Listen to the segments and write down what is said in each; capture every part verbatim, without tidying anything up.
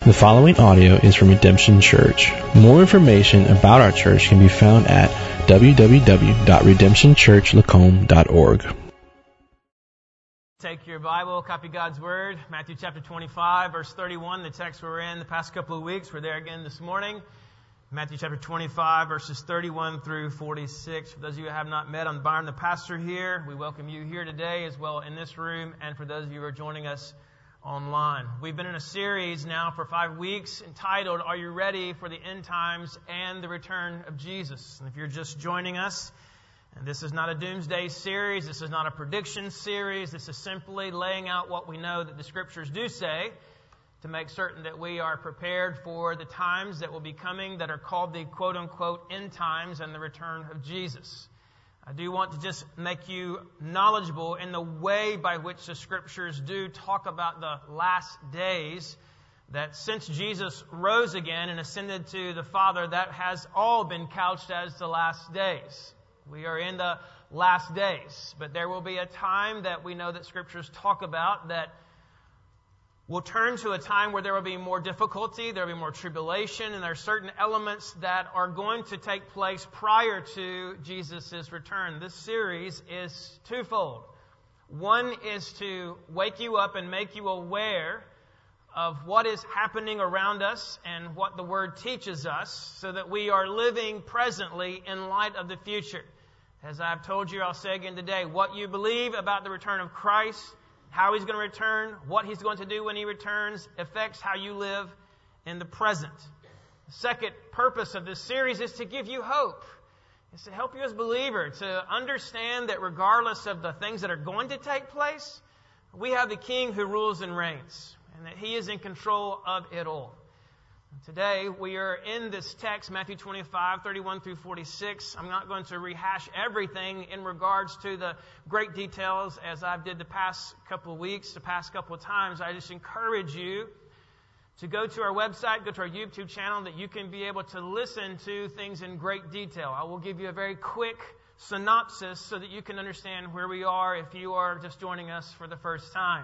The following audio is from Redemption Church. More information about our church can be found at w w w dot redemption church lacombe dot org. Take your Bible, copy God's Word, Matthew chapter twenty-five, verse thirty-one, the text we're in the past couple of weeks. We're there again this morning. Matthew chapter twenty-five, verses thirty-one through forty-six. For those of you who have not met, I'm Byron, the pastor here. We welcome you here today as well in this room, and for those of you who are joining us online. We've been in a series now for five weeks entitled, Are You Ready for the End Times and the Return of Jesus? And if you're just joining us, and this is not a doomsday series, this is not a prediction series, this is simply laying out what we know that the Scriptures do say to make certain that we are prepared for the times that will be coming that are called the quote-unquote end times and the return of Jesus. I do want to just make you knowledgeable in the way by which the Scriptures do talk about the last days, that since Jesus rose again and ascended to the Father, that has all been couched as the last days. We are in the last days, but there will be a time that we know that Scriptures talk about that will turn to a time where there will be more difficulty, there will be more tribulation, and there are certain elements that are going to take place prior to Jesus' return. This series is twofold. One is to wake you up and make you aware of what is happening around us and what the Word teaches us so that we are living presently in light of the future. As I've told you, I'll say again today, what you believe about the return of Christ, how He's going to return, what He's going to do when He returns, affects how you live in the present. The second purpose of this series is to give you hope. It's to help you as a believer to understand that regardless of the things that are going to take place, we have the King who rules and reigns, and that He is in control of it all. Today, we are in this text, Matthew twenty-five, thirty-one through forty-six. I'm not going to rehash everything in regards to the great details as I've did the past couple of weeks, the past couple of times. I just encourage you to go to our website, go to our YouTube channel, that you can be able to listen to things in great detail. I will give you a very quick synopsis so that you can understand where we are if you are just joining us for the first time.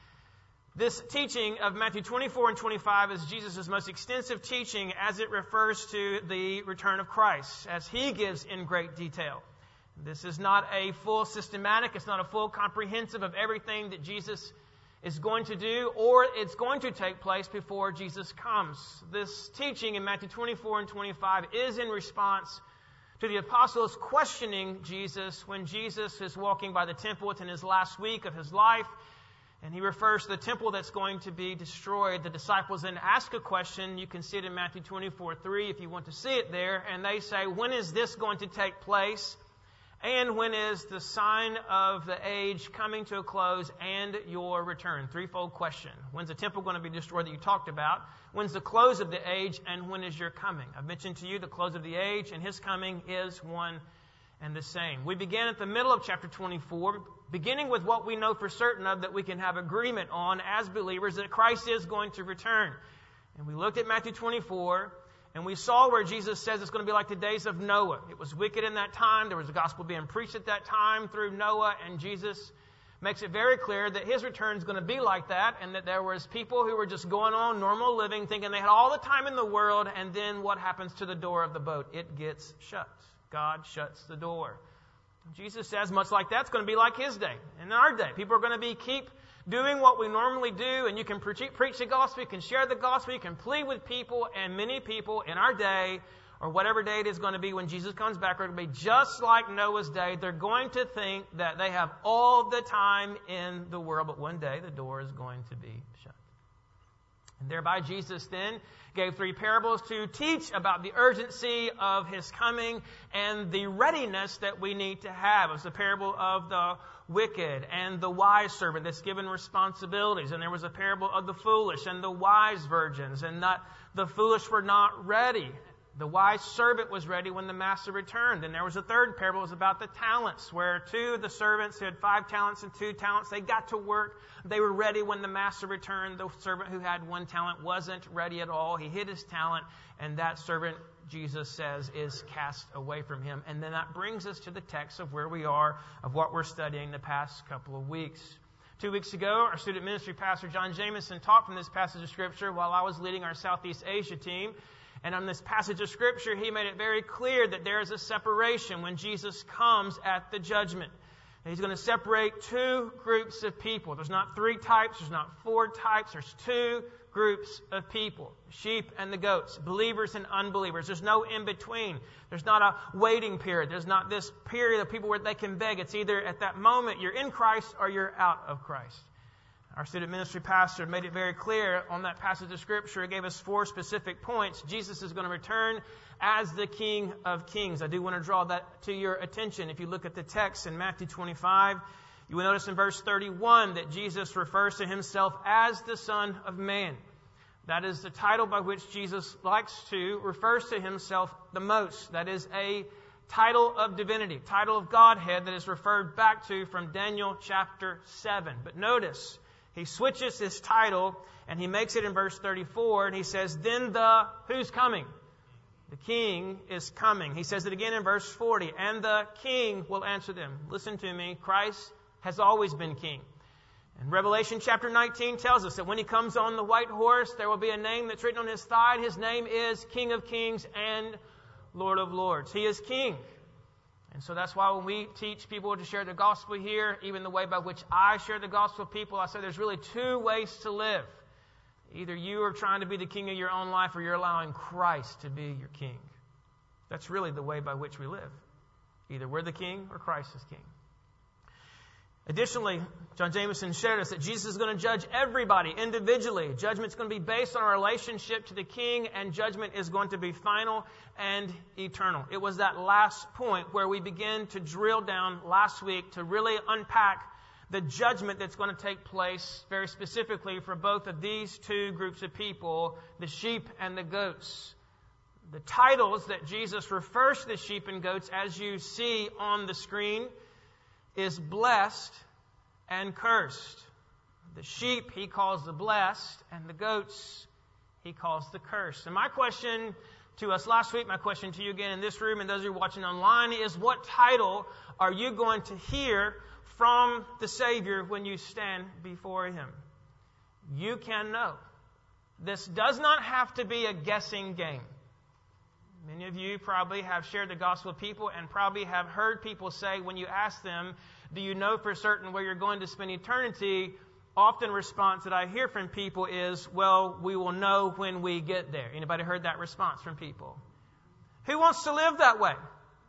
This teaching of Matthew twenty-four and twenty-five is Jesus' most extensive teaching as it refers to the return of Christ, as He gives in great detail. This is not a full systematic, it's not a full comprehensive of everything that Jesus is going to do or it's going to take place before Jesus comes. This teaching in Matthew twenty-four and twenty-five is in response to the apostles questioning Jesus when Jesus is walking by the temple. It's in His last week of His life. And He refers to the temple that's going to be destroyed. The disciples then ask a question. You can see it in Matthew twenty-four three if you want to see it there. And they say, when is this going to take place? And when is the sign of the age coming to a close and your return? Threefold question. When's the temple going to be destroyed that you talked about? When's the close of the age? And when is your coming? I've mentioned to you the close of the age and His coming is one and the same. We began at the middle of chapter twenty-four, beginning with what we know for certain of that we can have agreement on as believers, that Christ is going to return. And we looked at Matthew twenty-four, and we saw where Jesus says it's going to be like the days of Noah. It was wicked in that time. There was a gospel being preached at that time through Noah, and Jesus makes it very clear that His return is going to be like that, and that there was people who were just going on normal living, thinking they had all the time in the world, and then what happens to the door of the boat? It gets shut. God shuts the door. Jesus says much like that's going to be like His day. In our day, people are going to be keep doing what we normally do, and you can preach, preach the gospel, you can share the gospel, you can plead with people, and many people in our day, or whatever day it is going to be when Jesus comes back, are going to be just like Noah's day. They're going to think that they have all the time in the world, but one day the door is going to be shut. And thereby Jesus then gave three parables to teach about the urgency of His coming and the readiness that we need to have. It was the parable of the wicked and the wise servant that's given responsibilities. And there was a parable of the foolish and the wise virgins, and that the foolish were not ready. The wise servant was ready when the master returned. And there was a third parable. It was about the talents, where two of the servants who had five talents and two talents, they got to work. They were ready when the master returned. The servant who had one talent wasn't ready at all. He hid his talent, and that servant, Jesus says, is cast away from him. And then that brings us to the text of where we are, of what we're studying the past couple of weeks. Two weeks ago, our student ministry pastor, John Jameson, taught from this passage of Scripture while I was leading our Southeast Asia team. And on this passage of Scripture, he made it very clear that there is a separation when Jesus comes at the judgment. And he's going to separate two groups of people. There's not three types. There's not four types. There's two groups of people, sheep and the goats, believers and unbelievers. There's no in between. There's not a waiting period. There's not this period of people where they can beg. It's either at that moment you're in Christ or you're out of Christ. Our student ministry pastor made it very clear on that passage of Scripture. He gave us four specific points. Jesus is going to return as the King of Kings. I do want to draw that to your attention. If you look at the text in Matthew twenty-five, you will notice in verse thirty-one that Jesus refers to himself as the Son of Man. That is the title by which Jesus likes to, refers to himself the most. That is a title of divinity, title of Godhead that is referred back to from Daniel chapter seven. But notice, he switches his title and he makes it in verse thirty-four, and he says, then the, who's coming? The King is coming. He says it again in verse forty, and the King will answer them. Listen to me, Christ has always been King. And Revelation chapter nineteen tells us that when he comes on the white horse, there will be a name that's written on his thigh. His name is King of Kings and Lord of Lords. He is King. And so that's why when we teach people to share the gospel here, even the way by which I share the gospel with people, I say there's really two ways to live. Either you are trying to be the king of your own life, or you're allowing Christ to be your king. That's really the way by which we live. Either we're the king or Christ is king. Additionally, John Jameson shared us that Jesus is going to judge everybody individually. Judgment's going to be based on our relationship to the King, and judgment is going to be final and eternal. It was that last point where we began to drill down last week to really unpack the judgment that's going to take place very specifically for both of these two groups of people, the sheep and the goats. The titles that Jesus refers to the sheep and goats, as you see on the screen, is blessed and cursed. The sheep he calls the blessed, and the goats he calls the cursed. And my question to us last week, my question to you again in this room and those who are watching online is, what title are you going to hear from the Savior when you stand before him? You can know. This does not have to be a guessing game. Many of you probably have shared the gospel with people and probably have heard people say when you ask them, do you know for certain where you're going to spend eternity? Often response that I hear from people is, well, we will know when we get there. Anybody heard that response from people? Who wants to live that way?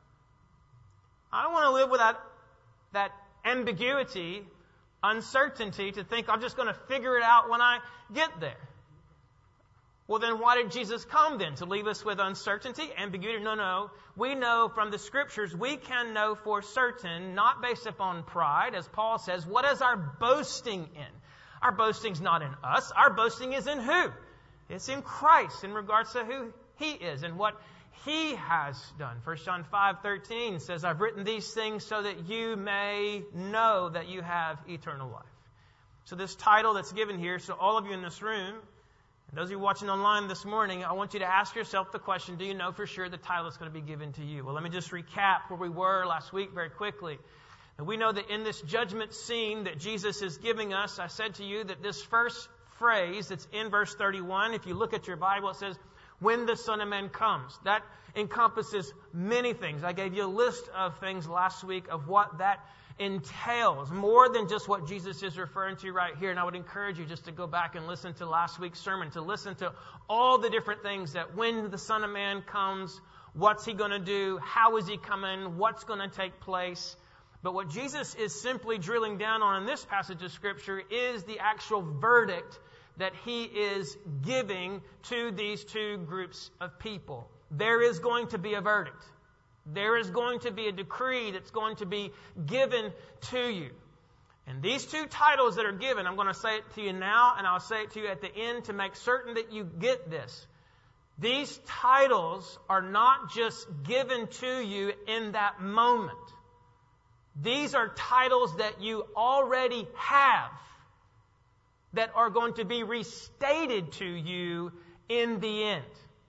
I don't want to live with that, that ambiguity, uncertainty, to think I'm just going to figure it out when I get there. Well, then why did Jesus come then? To leave us with uncertainty, ambiguity? No, no. We know from the Scriptures, we can know for certain, not based upon pride, as Paul says, what is our boasting in? Our boasting's not in us. Our boasting is in who? It's in Christ, in regards to who he is and what he has done. First John five thirteen says, I've written these things so that you may know that you have eternal life. So this title that's given here, so all of you in this room, and those of you watching online this morning, I want you to ask yourself the question, do you know for sure the title that's going to be given to you? Well, let me just recap where we were last week very quickly. And we know that in this judgment scene that Jesus is giving us, I said to you that this first phrase that's in verse thirty-one, if you look at your Bible, it says, when the Son of Man comes. That encompasses many things. I gave you a list of things last week of what that entails, more than just what Jesus is referring to right here. And I would encourage you just to go back and listen to last week's sermon, to listen to all the different things that when the Son of Man comes, what's he going to do? How is he coming? What's going to take place? But what Jesus is simply drilling down on in this passage of Scripture is the actual verdict that he is giving to these two groups of people. There is going to be a verdict. There is going to be a decree that's going to be given to you. And these two titles that are given, I'm going to say it to you now, and I'll say it to you at the end to make certain that you get this. These titles are not just given to you in that moment. These are titles that you already have that are going to be restated to you in the end.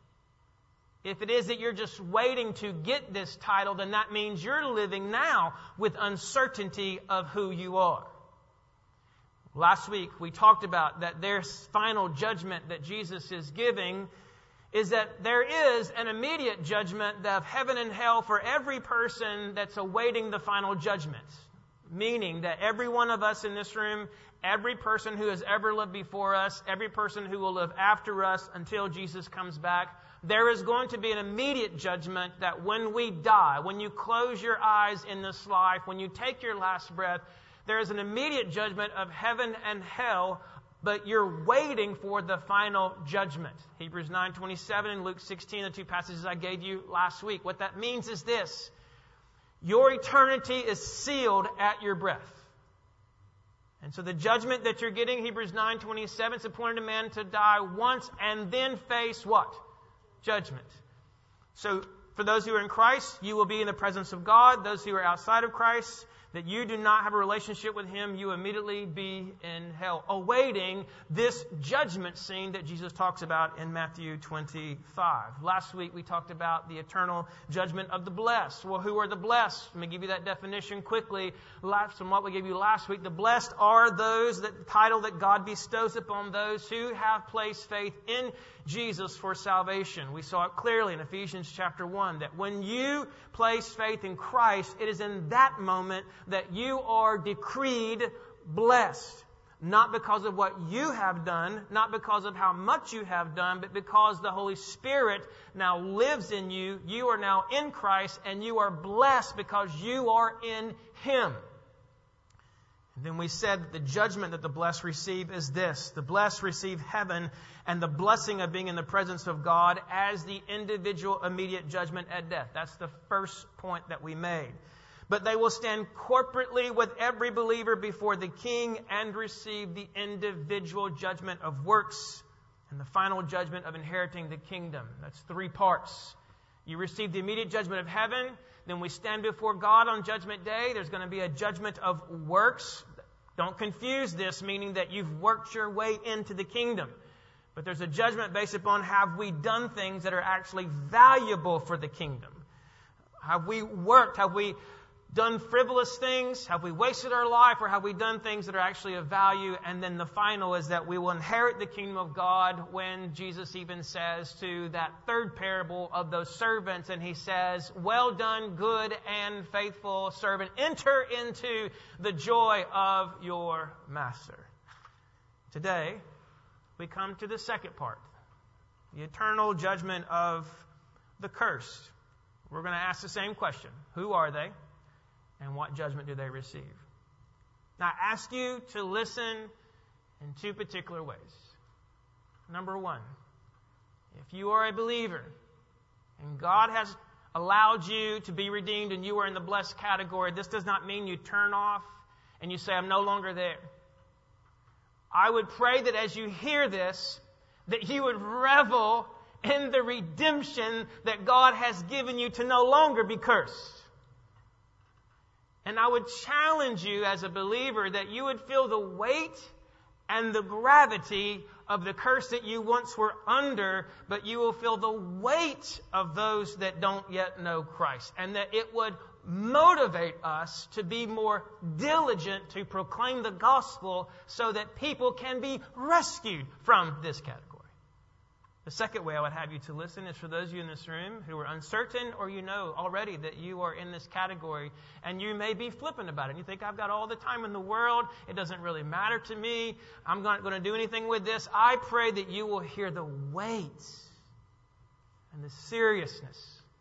If it is that you're just waiting to get this title, then that means you're living now with uncertainty of who you are. Last week, we talked about that their final judgment that Jesus is giving is that there is an immediate judgment of heaven and hell for every person that's awaiting the final judgment. Meaning that every one of us in this room, every person who has ever lived before us, every person who will live after us until Jesus comes back, there is going to be an immediate judgment that when we die, when you close your eyes in this life, when you take your last breath, there is an immediate judgment of heaven and hell, but you're waiting for the final judgment. Hebrews nine twenty-seven and Luke sixteen, the two passages I gave you last week. What that means is this: your eternity is sealed at your breath. And so the judgment that you're getting, Hebrews nine twenty-seven, it's appointed a man to die once and then face what? Judgment. So for those who are in Christ, you will be in the presence of God. Those who are outside of Christ, that you do not have a relationship with Him, you immediately be in hell, awaiting this judgment scene that Jesus talks about in Matthew twenty-five. Last week we talked about the eternal judgment of the blessed. Well, who are the blessed? Let me give you that definition quickly. From what we gave you last week, the blessed are those, that title that God bestows upon those who have placed faith in Jesus for salvation. We saw it clearly in Ephesians chapter one, that when you place faith in Christ, it is in that moment that you are decreed blessed. Not because of what you have done, not because of how much you have done, but because the Holy Spirit now lives in you. You are now in Christ, and you are blessed because you are in Him. And then we said that the judgment that the blessed receive is this: the blessed receive heaven and the blessing of being in the presence of God as the individual immediate judgment at death. That's the first point that we made. But they will stand corporately with every believer before the King and receive the individual judgment of works and the final judgment of inheriting the kingdom. That's three parts. You receive the immediate judgment of heaven. Then we stand before God on Judgment Day. There's going to be a judgment of works. Don't confuse this, meaning that you've worked your way into the kingdom. But there's a judgment based upon, have we done things that are actually valuable for the kingdom? Have we worked? Have we done frivolous things? Have we wasted our life? Or have we done things that are actually of value? And then the final is that we will inherit the kingdom of God, when Jesus even says to that third parable of those servants, and He says, well done, good and faithful servant. Enter into the joy of your master. Today, we come to the second part, the eternal judgment of the cursed. We're going to ask the same question. Who are they? And what judgment do they receive? Now, I ask you to listen in two particular ways. Number one, if you are a believer and God has allowed you to be redeemed and you are in the blessed category, this does not mean you turn off and you say, I'm no longer there. I would pray that as you hear this, that you would revel in the redemption that God has given you to no longer be cursed. And I would challenge you as a believer that you would feel the weight and the gravity of the curse that you once were under, but you will feel the weight of those that don't yet know Christ. And that it would motivate us to be more diligent to proclaim the gospel so that people can be rescued from this category. The second way I would have you to listen is for those of you in this room who are uncertain, or you know already that you are in this category, and you may be flippant about it. You think, I've got all the time in the world. It doesn't really matter to me. I'm not going to do anything with this. I pray that you will hear the weight and the seriousness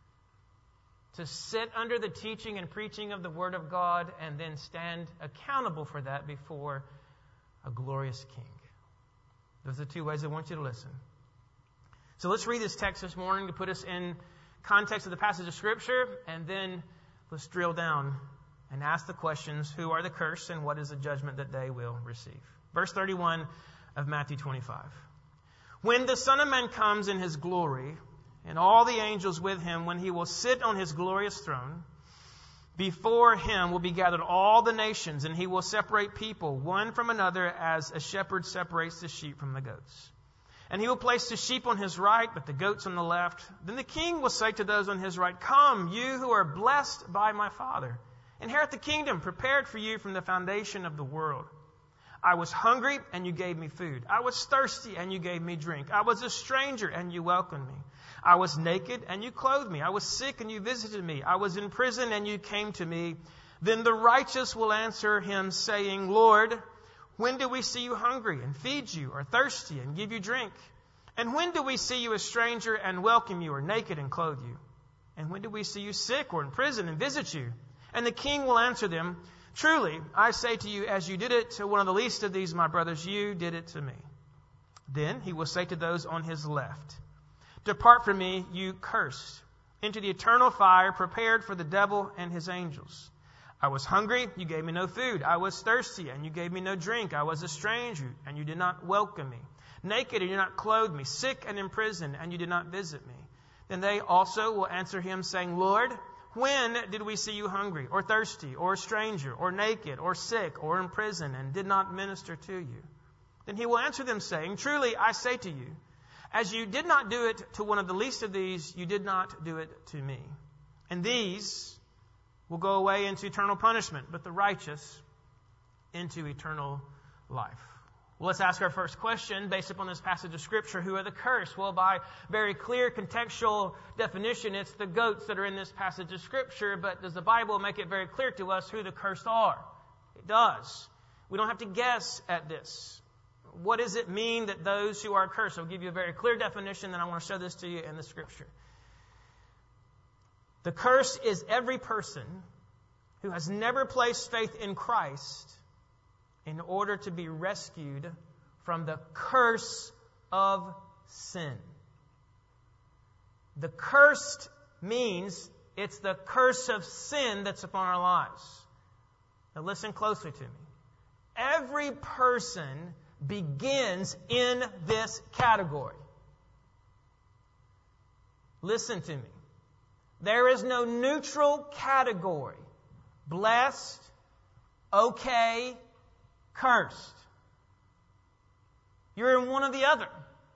to sit under the teaching and preaching of the Word of God and then stand accountable for that before a glorious King. Those are the two ways I want you to listen. So let's read this text this morning to put us in context of the passage of Scripture, and then let's drill down and ask the questions, who are the cursed and what is the judgment that they will receive? Verse thirty-one of Matthew twenty-five. When the Son of Man comes in His glory, and all the angels with Him, when He will sit on His glorious throne, before Him will be gathered all the nations, and He will separate people one from another as a shepherd separates the sheep from the goats. And He will place the sheep on His right, but the goats on the left. Then the King will say to those on His right, come, you who are blessed by my Father. Inherit the kingdom prepared for you from the foundation of the world. I was hungry, and you gave me food. I was thirsty, and you gave me drink. I was a stranger, and you welcomed me. I was naked, and you clothed me. I was sick, and you visited me. I was in prison, and you came to me. Then the righteous will answer him, saying, Lord, when do we see you hungry and feed you, or thirsty and give you drink? And when do we see you a stranger and welcome you, or naked and clothe you? And when do we see you sick or in prison and visit you? And the king will answer them, Truly, I say to you, as you did it to one of the least of these, my brothers, you did it to me. Then he will say to those on his left, Depart from me, you cursed, into the eternal fire prepared for the devil and his angels. I was hungry, you gave me no food. I was thirsty, and you gave me no drink. I was a stranger, and you did not welcome me. Naked, and you did not clothe me. Sick and in prison, and you did not visit me. Then they also will answer him, saying, Lord, when did we see you hungry, or thirsty, or a stranger, or naked, or sick, or in prison, and did not minister to you? Then he will answer them, saying, Truly, I say to you, as you did not do it to one of the least of these, you did not do it to me. And these will go away into eternal punishment, but the righteous into eternal life. Well, let's ask our first question based upon this passage of Scripture. Who are the cursed? Well, by very clear contextual definition, it's the goats that are in this passage of Scripture. But does the Bible make it very clear to us who the cursed are? It does. We don't have to guess at this. What does it mean that those who are cursed? I'll give you a very clear definition, and I want to show this to you in the Scripture. The curse is every person who has never placed faith in Christ in order to be rescued from the curse of sin. The cursed means it's the curse of sin that's upon our lives. Now listen closely to me. Every person begins in this category. Listen to me. There is no neutral category. Blessed, okay, cursed. You're in one or the other.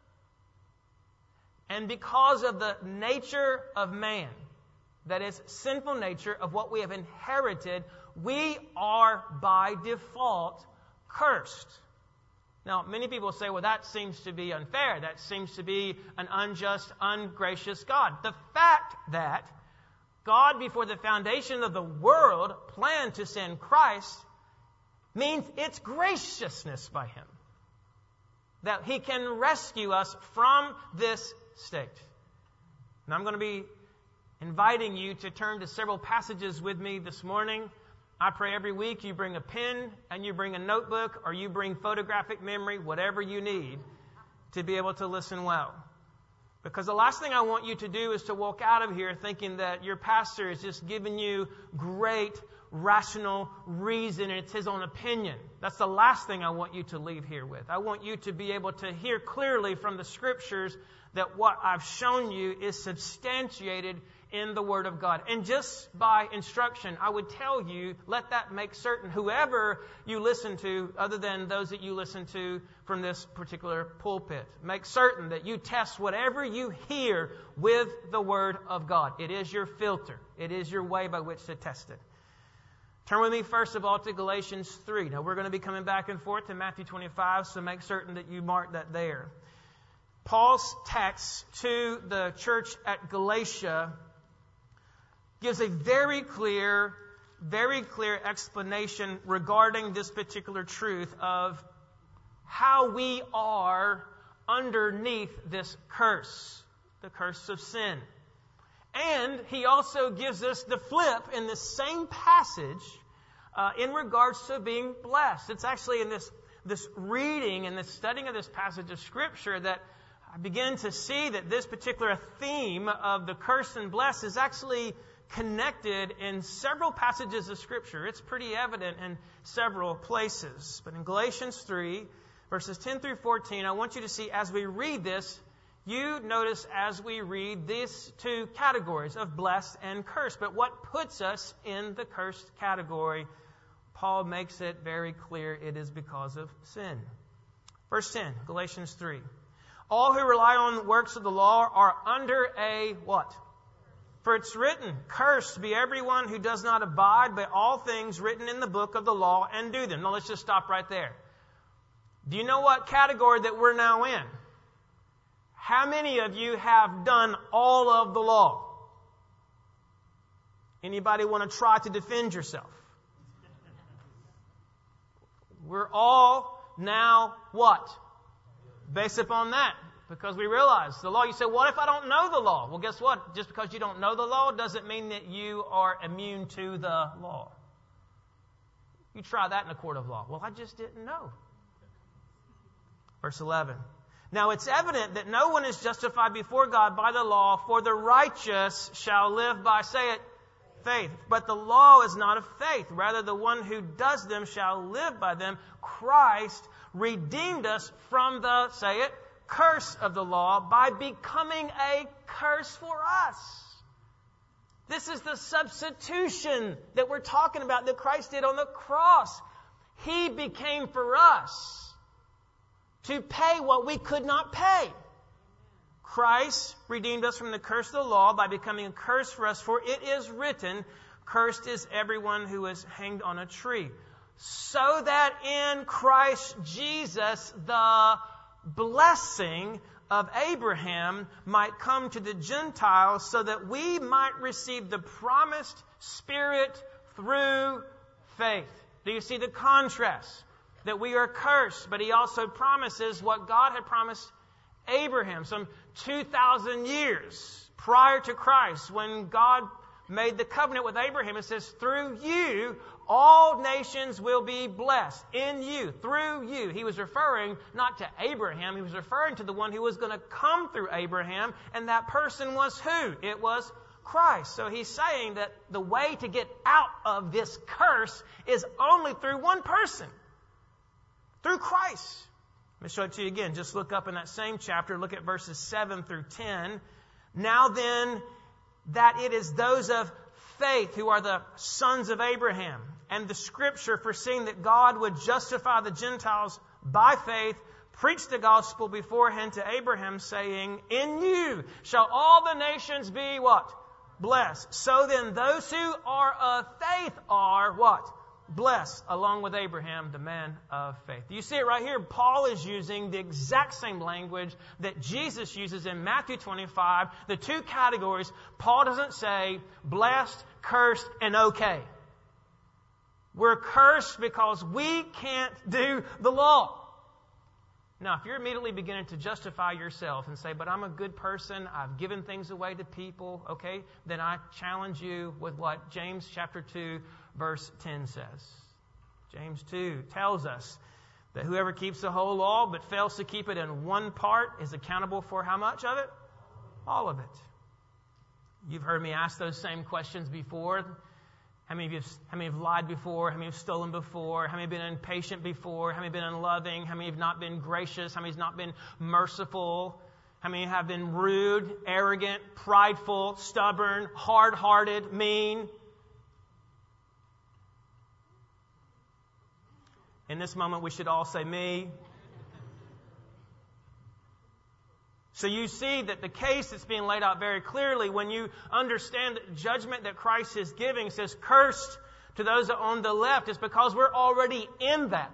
And because of the nature of man, that is, sinful nature of what we have inherited, we are by default cursed. Now, many people say, well, that seems to be unfair. That seems to be an unjust, ungracious God. The fact that God, before the foundation of the world, planned to send Christ means it's graciousness by Him that He can rescue us from this state. And I'm going to be inviting you to turn to several passages with me this morning. I pray every week you bring a pen and you bring a notebook or you bring photographic memory, whatever you need, to be able to listen well. Because the last thing I want you to do is to walk out of here thinking that your pastor is just giving you great, rational reason and it's his own opinion. That's the last thing I want you to leave here with. I want you to be able to hear clearly from the Scriptures that what I've shown you is substantiated in the Word of God. And just by instruction, I would tell you, let that make certain whoever you listen to, other than those that you listen to from this particular pulpit, make certain that you test whatever you hear with the Word of God. It is your filter. It is your way by which to test it. Turn with me first of all to Galatians three. Now we're going to be coming back and forth to Matthew twenty-five, so make certain that you mark that there. Paul's text to the church at Galatia gives a very clear, very clear explanation regarding this particular truth of how we are underneath this curse, the curse of sin. And he also gives us the flip in the same passage uh, in regards to being blessed. It's actually in this, this reading and the studying of this passage of Scripture that I begin to see that this particular theme of the cursed and blessed is actually connected in several passages of Scripture. It's pretty evident in several places. But in Galatians three, verses ten through fourteen, I want you to see as we read this, you notice as we read these two categories of blessed and cursed. But what puts us in the cursed category? Paul makes it very clear it is because of sin. Verse ten, Galatians three. All who rely on works of the law are under a what? For it's written, Cursed be everyone who does not abide by all things written in the book of the law and do them. Now let's just stop right there. Do you know what category that we're now in? How many of you have done all of the law? Anybody want to try to defend yourself? We're all now what? Based upon that. Because we realize the law. You say, what if I don't know the law? Well, guess what? Just because you don't know the law doesn't mean that you are immune to the law. You try that in a court of law. Well, I just didn't know. Verse eleven. Now it's evident that no one is justified before God by the law, for the righteous shall live by, say it, faith. But the law is not of faith. Rather, the one who does them shall live by them. Christ redeemed us from the, say it, curse of the law by becoming a curse for us. This is the substitution that we're talking about that Christ did on the cross. He became for us to pay what we could not pay. Christ redeemed us from the curse of the law by becoming a curse for us, for it is written, cursed is everyone who is hanged on a tree. So that in Christ Jesus the blessing of Abraham might come to the Gentiles, so that we might receive the promised Spirit through faith. Do you see the contrast? That we are cursed, but he also promises what God had promised Abraham some two thousand years prior to Christ, when God made the covenant with Abraham. It says, through you, all nations will be blessed. In you, through you. He was referring not to Abraham, he was referring to the one who was going to come through Abraham, and that person was who? It was Christ. So he's saying that the way to get out of this curse is only through one person. Through Christ. Let me show it to you again. Just look up in that same chapter. Look at verses seven through ten. Now then, that it is those of faith who are the sons of Abraham. And the Scripture, foreseeing that God would justify the Gentiles by faith, preached the gospel beforehand to Abraham, saying, in you shall all the nations be what? Blessed. So then those who are of faith are what? Blessed, along with Abraham, the man of faith. You see it right here. Paul is using the exact same language that Jesus uses in Matthew twenty-five. The two categories. Paul doesn't say blessed, cursed, and okay. We're cursed because we can't do the law. Now, if you're immediately beginning to justify yourself and say, but I'm a good person, I've given things away to people, okay, then I challenge you with what James chapter two, verse ten says. James two tells us that whoever keeps the whole law but fails to keep it in one part is accountable for how much of it? All of it. You've heard me ask those same questions before. How many of you have, how many have lied before? How many have stolen before? How many have been impatient before? How many have been unloving? How many have not been gracious? How many have not been merciful? How many have been rude, arrogant, prideful, stubborn, hard-hearted, mean? In this moment, we should all say, me. So you see that the case that's being laid out very clearly when you understand the judgment that Christ is giving says, cursed to those on the left, is because we're already in that.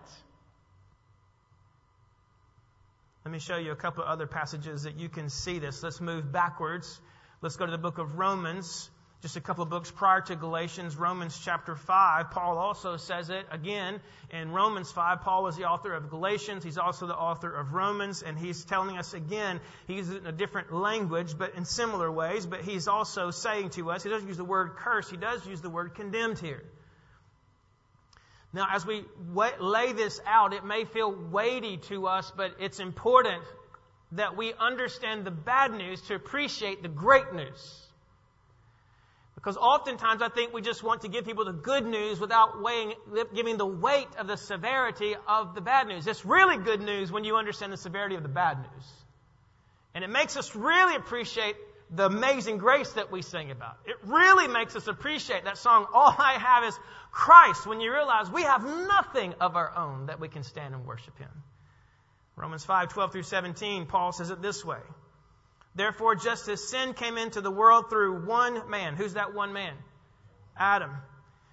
Let me show you a couple of other passages that you can see this. Let's move backwards. Let's go to the book of Romans. Just a couple of books prior to Galatians, Romans chapter five. Paul also says it again in Romans five. Paul is the author of Galatians. He's also the author of Romans. And he's telling us again, he uses it in a different language, but in similar ways. But he's also saying to us, he doesn't use the word curse. He does use the word condemned here. Now, as we lay this out, it may feel weighty to us, but it's important that we understand the bad news to appreciate the great news. Because oftentimes I think we just want to give people the good news without weighing, giving the weight of the severity of the bad news. It's really good news when you understand the severity of the bad news. And it makes us really appreciate the amazing grace that we sing about. It really makes us appreciate that song, All I Have Is Christ, when you realize we have nothing of our own that we can stand and worship Him. Romans five, twelve through seventeen, Paul says it this way. Therefore, just as sin came into the world through one man. Who's that one man? Adam.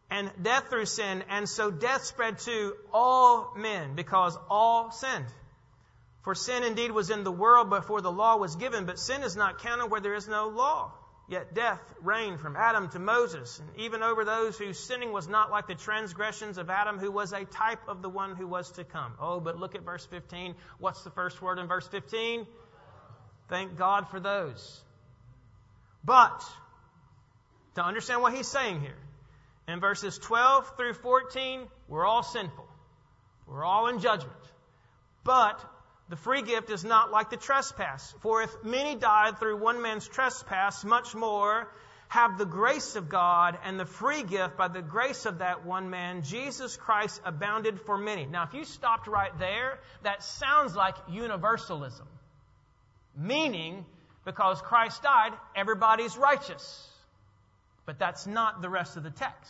and death through sin, and so death spread to all men, because all sinned. For sin indeed was in the world before the law was given, but sin is not counted where there is no law. Yet death reigned from Adam to Moses, and even over those whose sinning was not like the transgressions of Adam, who was a type of the one who was to come. Oh, but look at verse fifteen. What's the first word in verse fifteen? Thank God for those. But, to understand what he's saying here, in verses twelve through fourteen, we're all sinful. We're all in judgment. But the free gift is not like the trespass. For if many died through one man's trespass, much more have the grace of God and the free gift by the grace of that one man, Jesus Christ, abounded for many. Now, if you stopped right there, that sounds like universalism. Meaning, because Christ died, everybody's righteous. But that's not the rest of the text.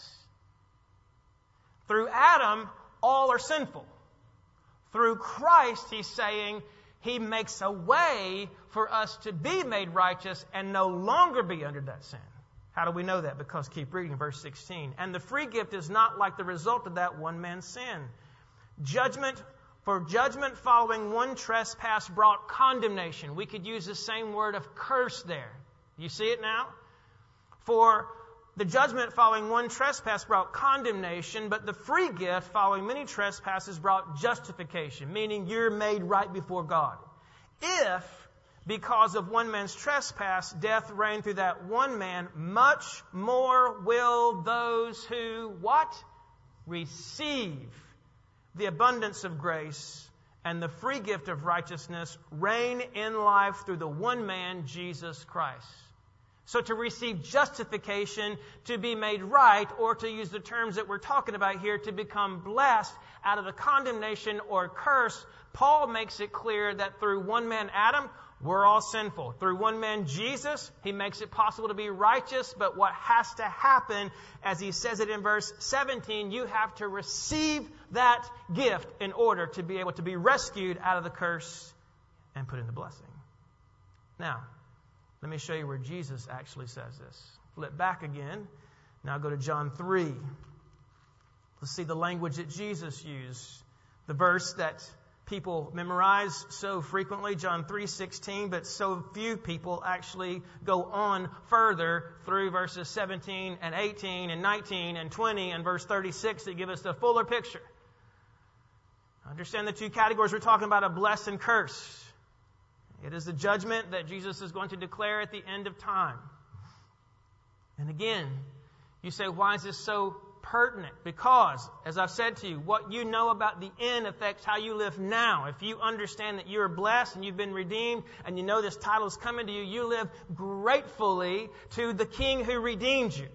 Through Adam, all are sinful. Through Christ, he's saying, he makes a way for us to be made righteous and no longer be under that sin. How do we know that? Because keep reading verse sixteen. And the free gift is not like the result of that one man's sin. Judgment, for judgment following one trespass brought condemnation. We could use the same word of curse there. You see it now? For the judgment following one trespass brought condemnation, but the free gift following many trespasses brought justification, meaning you're made right before God. If, because of one man's trespass, death reigned through that one man, much more will those who, what? Receive the abundance of grace and the free gift of righteousness reign in life through the one man, Jesus Christ. So to receive justification, to be made right, or to use the terms that we're talking about here, to become blessed out of the condemnation or curse, Paul makes it clear that through one man, Adam, we're all sinful. Through one man, Jesus, he makes it possible to be righteous, but what has to happen, as he says it in verse seventeen, you have to receive that gift in order to be able to be rescued out of the curse and put in the blessing. Now, let me show you where Jesus actually says this. Flip back again. Now go to John three. Let's see the language that Jesus used. The verse that people memorize so frequently, John three sixteen, but so few people actually go on further through verses seventeen and eighteen and nineteen and twenty and verse thirty-six that give us the fuller picture. Understand the two categories we're talking about, a bless and curse. It is the judgment that Jesus is going to declare at the end of time. And again, you say, why is this so pertinent? Because, as I've said to you, what you know about the end affects how you live now. If you understand that you're blessed and you've been redeemed and you know this title is coming to you, you live gratefully to the King who redeemed you.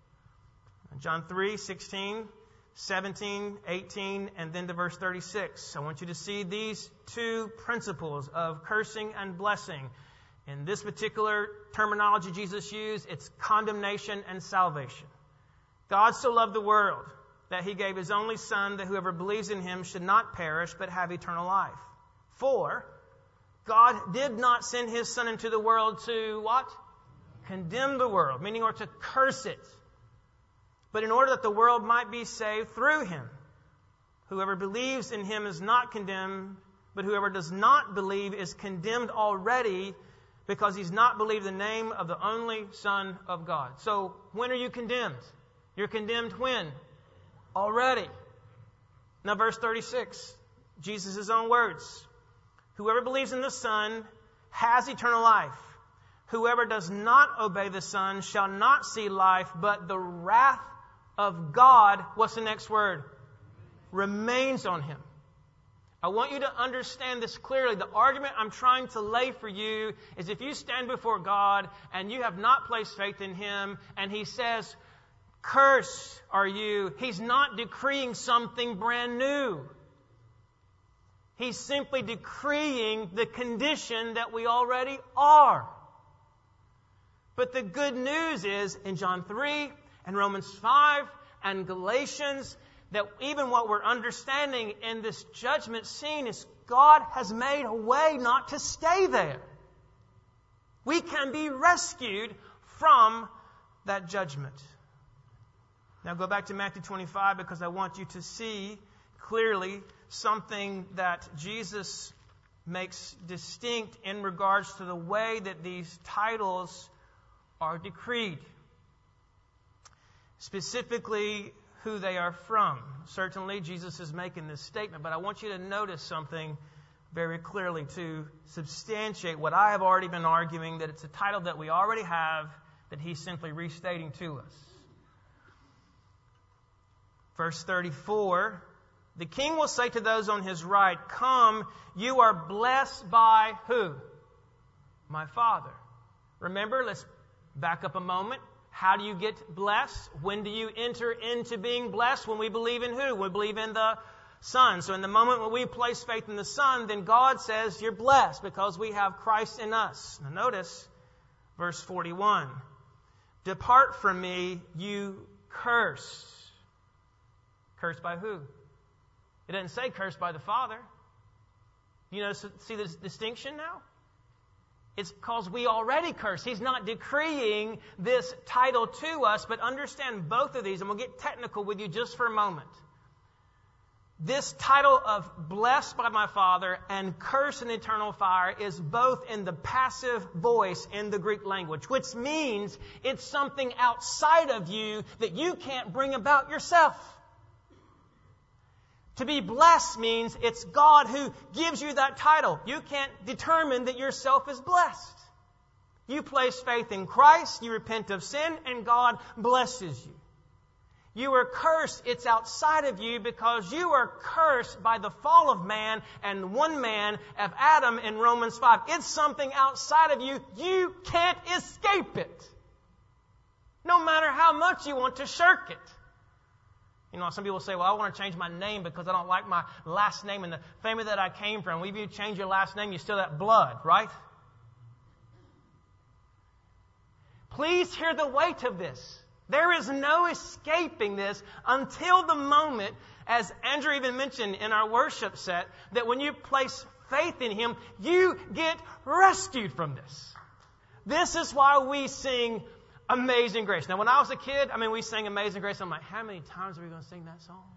John three sixteen, seventeen, eighteen, and then to verse thirty-six. I want you to see these two principles of cursing and blessing. In this particular terminology Jesus used, it's condemnation and salvation. God so loved the world that he gave his only Son, that whoever believes in him should not perish but have eternal life. For God did not send his Son into the world to what? Condemn the world, meaning or to curse it, but in order that the world might be saved through him. Whoever believes in him is not condemned, but whoever does not believe is condemned already, because he's not believed the name of the only Son of God. So when are you condemned? You're condemned when? Already. Now verse thirty-six, Jesus' own words. Whoever believes in the Son has eternal life. Whoever does not obey the Son shall not see life, but the wrath of God, what's the next word? Remains on him. I want you to understand this clearly. The argument I'm trying to lay for you is if you stand before God and you have not placed faith in him, and he says, curse are you, he's not decreeing something brand new. He's simply decreeing the condition that we already are. But the good news is, in John three and Romans five and Galatians, that even what we're understanding in this judgment scene is God has made a way not to stay there. We can be rescued from that judgment. Now go back to Matthew twenty-five because I want you to see clearly something that Jesus makes distinct in regards to the way that these titles are decreed. Specifically, who they are from. Certainly, Jesus is making this statement, but I want you to notice something very clearly to substantiate what I have already been arguing, that it's a title that we already have, that he's simply restating to us. Verse thirty-four, the king will say to those on his right, "Come, you are blessed by" who? My Father. Remember, let's back up a moment. How do you get blessed? When do you enter into being blessed? When we believe in who? We believe in the Son. So in the moment when we place faith in the Son, then God says you're blessed because we have Christ in us. Now notice verse forty-one. Depart from me, you cursed. Cursed by who? It doesn't say cursed by the Father. You know, see this distinction now? It's because we already curse. He's not decreeing this title to us, but understand both of these, and we'll get technical with you just for a moment. This title of blessed by my Father and cursed in eternal fire is both in the passive voice in the Greek language, which means it's something outside of you that you can't bring about yourself. To be blessed means it's God who gives you that title. You can't determine that yourself is blessed. You place faith in Christ, you repent of sin, and God blesses you. You are cursed. It's outside of you because you are cursed by the fall of man and one man of Adam in Romans five. It's something outside of you. You can't escape it. No matter how much you want to shirk it. You know, some people say, well, I want to change my name because I don't like my last name and the family that I came from. Well, if you change your last name, you still have blood, right? Please hear the weight of this. There is no escaping this until the moment, as Andrew even mentioned in our worship set, that when you place faith in Him, you get rescued from this. This is why we sing Amazing Grace. Now, when I was a kid, I mean, we sang Amazing Grace. I'm like, how many times are we going to sing that song?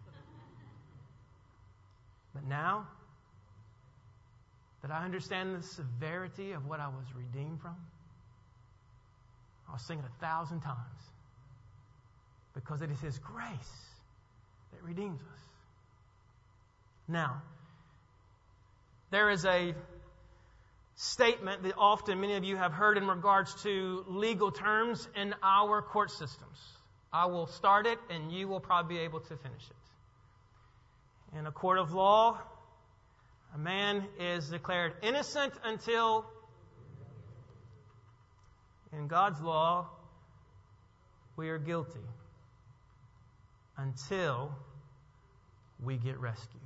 But now that I understand the severity of what I was redeemed from, I'll sing it a thousand times. Because it is His grace that redeems us. Now, there is a statement that often many of you have heard in regards to legal terms in our court systems. I will start it and you will probably be able to finish it. In a court of law, a man is declared innocent until, in God's law, we are guilty until we get rescued.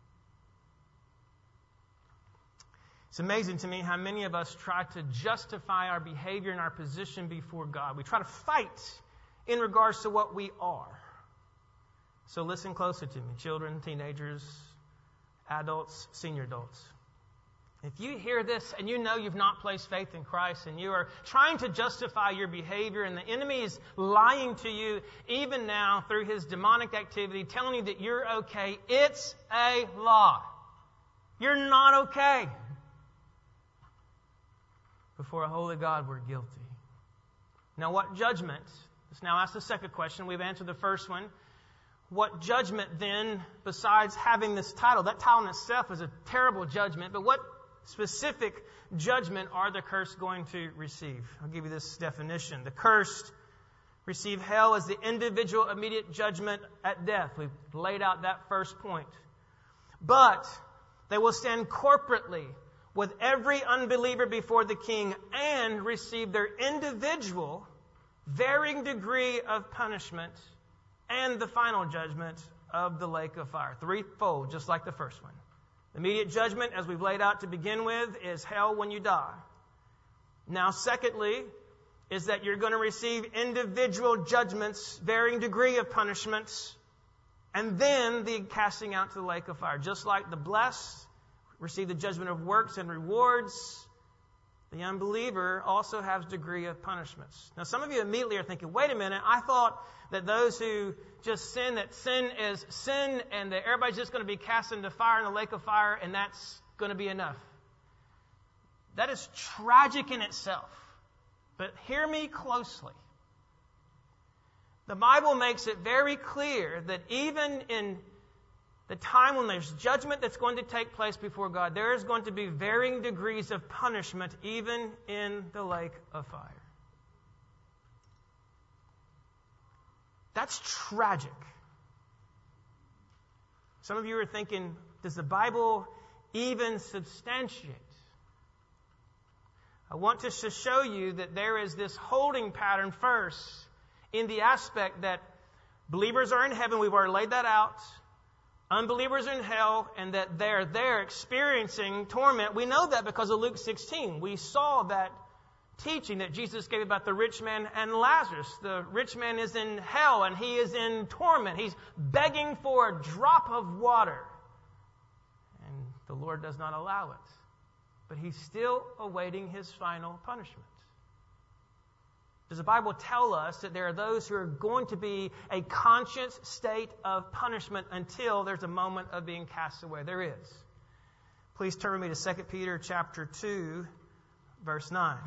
It's amazing to me how many of us try to justify our behavior and our position before God. We try to fight in regards to what we are. So listen closer to me, children, teenagers, adults, senior adults. If you hear this and you know you've not placed faith in Christ and you are trying to justify your behavior and the enemy is lying to you even now through his demonic activity, telling you that you're okay, it's a lie. You're not okay. Before a holy God, we're guilty. Now, what judgment? Let's now ask the second question. We've answered the first one. What judgment then, besides having this title? That title in itself is a terrible judgment, but what specific judgment are the cursed going to receive? I'll give you this definition. The cursed receive hell as the individual immediate judgment at death. We've laid out that first point. But they will stand corporately with every unbeliever before the king and receive their individual varying degree of punishment and the final judgment of the lake of fire. Threefold, just like the first one. The immediate judgment, as we've laid out to begin with, is hell when you die. Now, secondly, is that you're going to receive individual judgments, varying degree of punishments, and then the casting out to the lake of fire. Just like the blessed receive the judgment of works and rewards, the unbeliever also has degree of punishments. Now, some of you immediately are thinking, wait a minute, I thought that those who just sin, that sin is sin, and that everybody's just going to be cast into fire, in the lake of fire, and that's going to be enough. That is tragic in itself. But hear me closely. The Bible makes it very clear that even in the time when there's judgment that's going to take place before God, there is going to be varying degrees of punishment, even in the lake of fire. That's tragic. Some of you are thinking, does the Bible even substantiate? I want to show you that there is this holding pattern first in the aspect that believers are in heaven. We've already laid that out. Unbelievers are in hell, and that they're there experiencing torment. We know that because of Luke sixteen. We saw that teaching that Jesus gave about the rich man and Lazarus. The rich man is in hell, and he is in torment. He's begging for a drop of water. And the Lord does not allow it. But he's still awaiting his final punishment. Does the Bible tell us that there are those who are going to be a conscious state of punishment until there's a moment of being cast away? There is. Please turn with me to Second Peter chapter two, verse nine.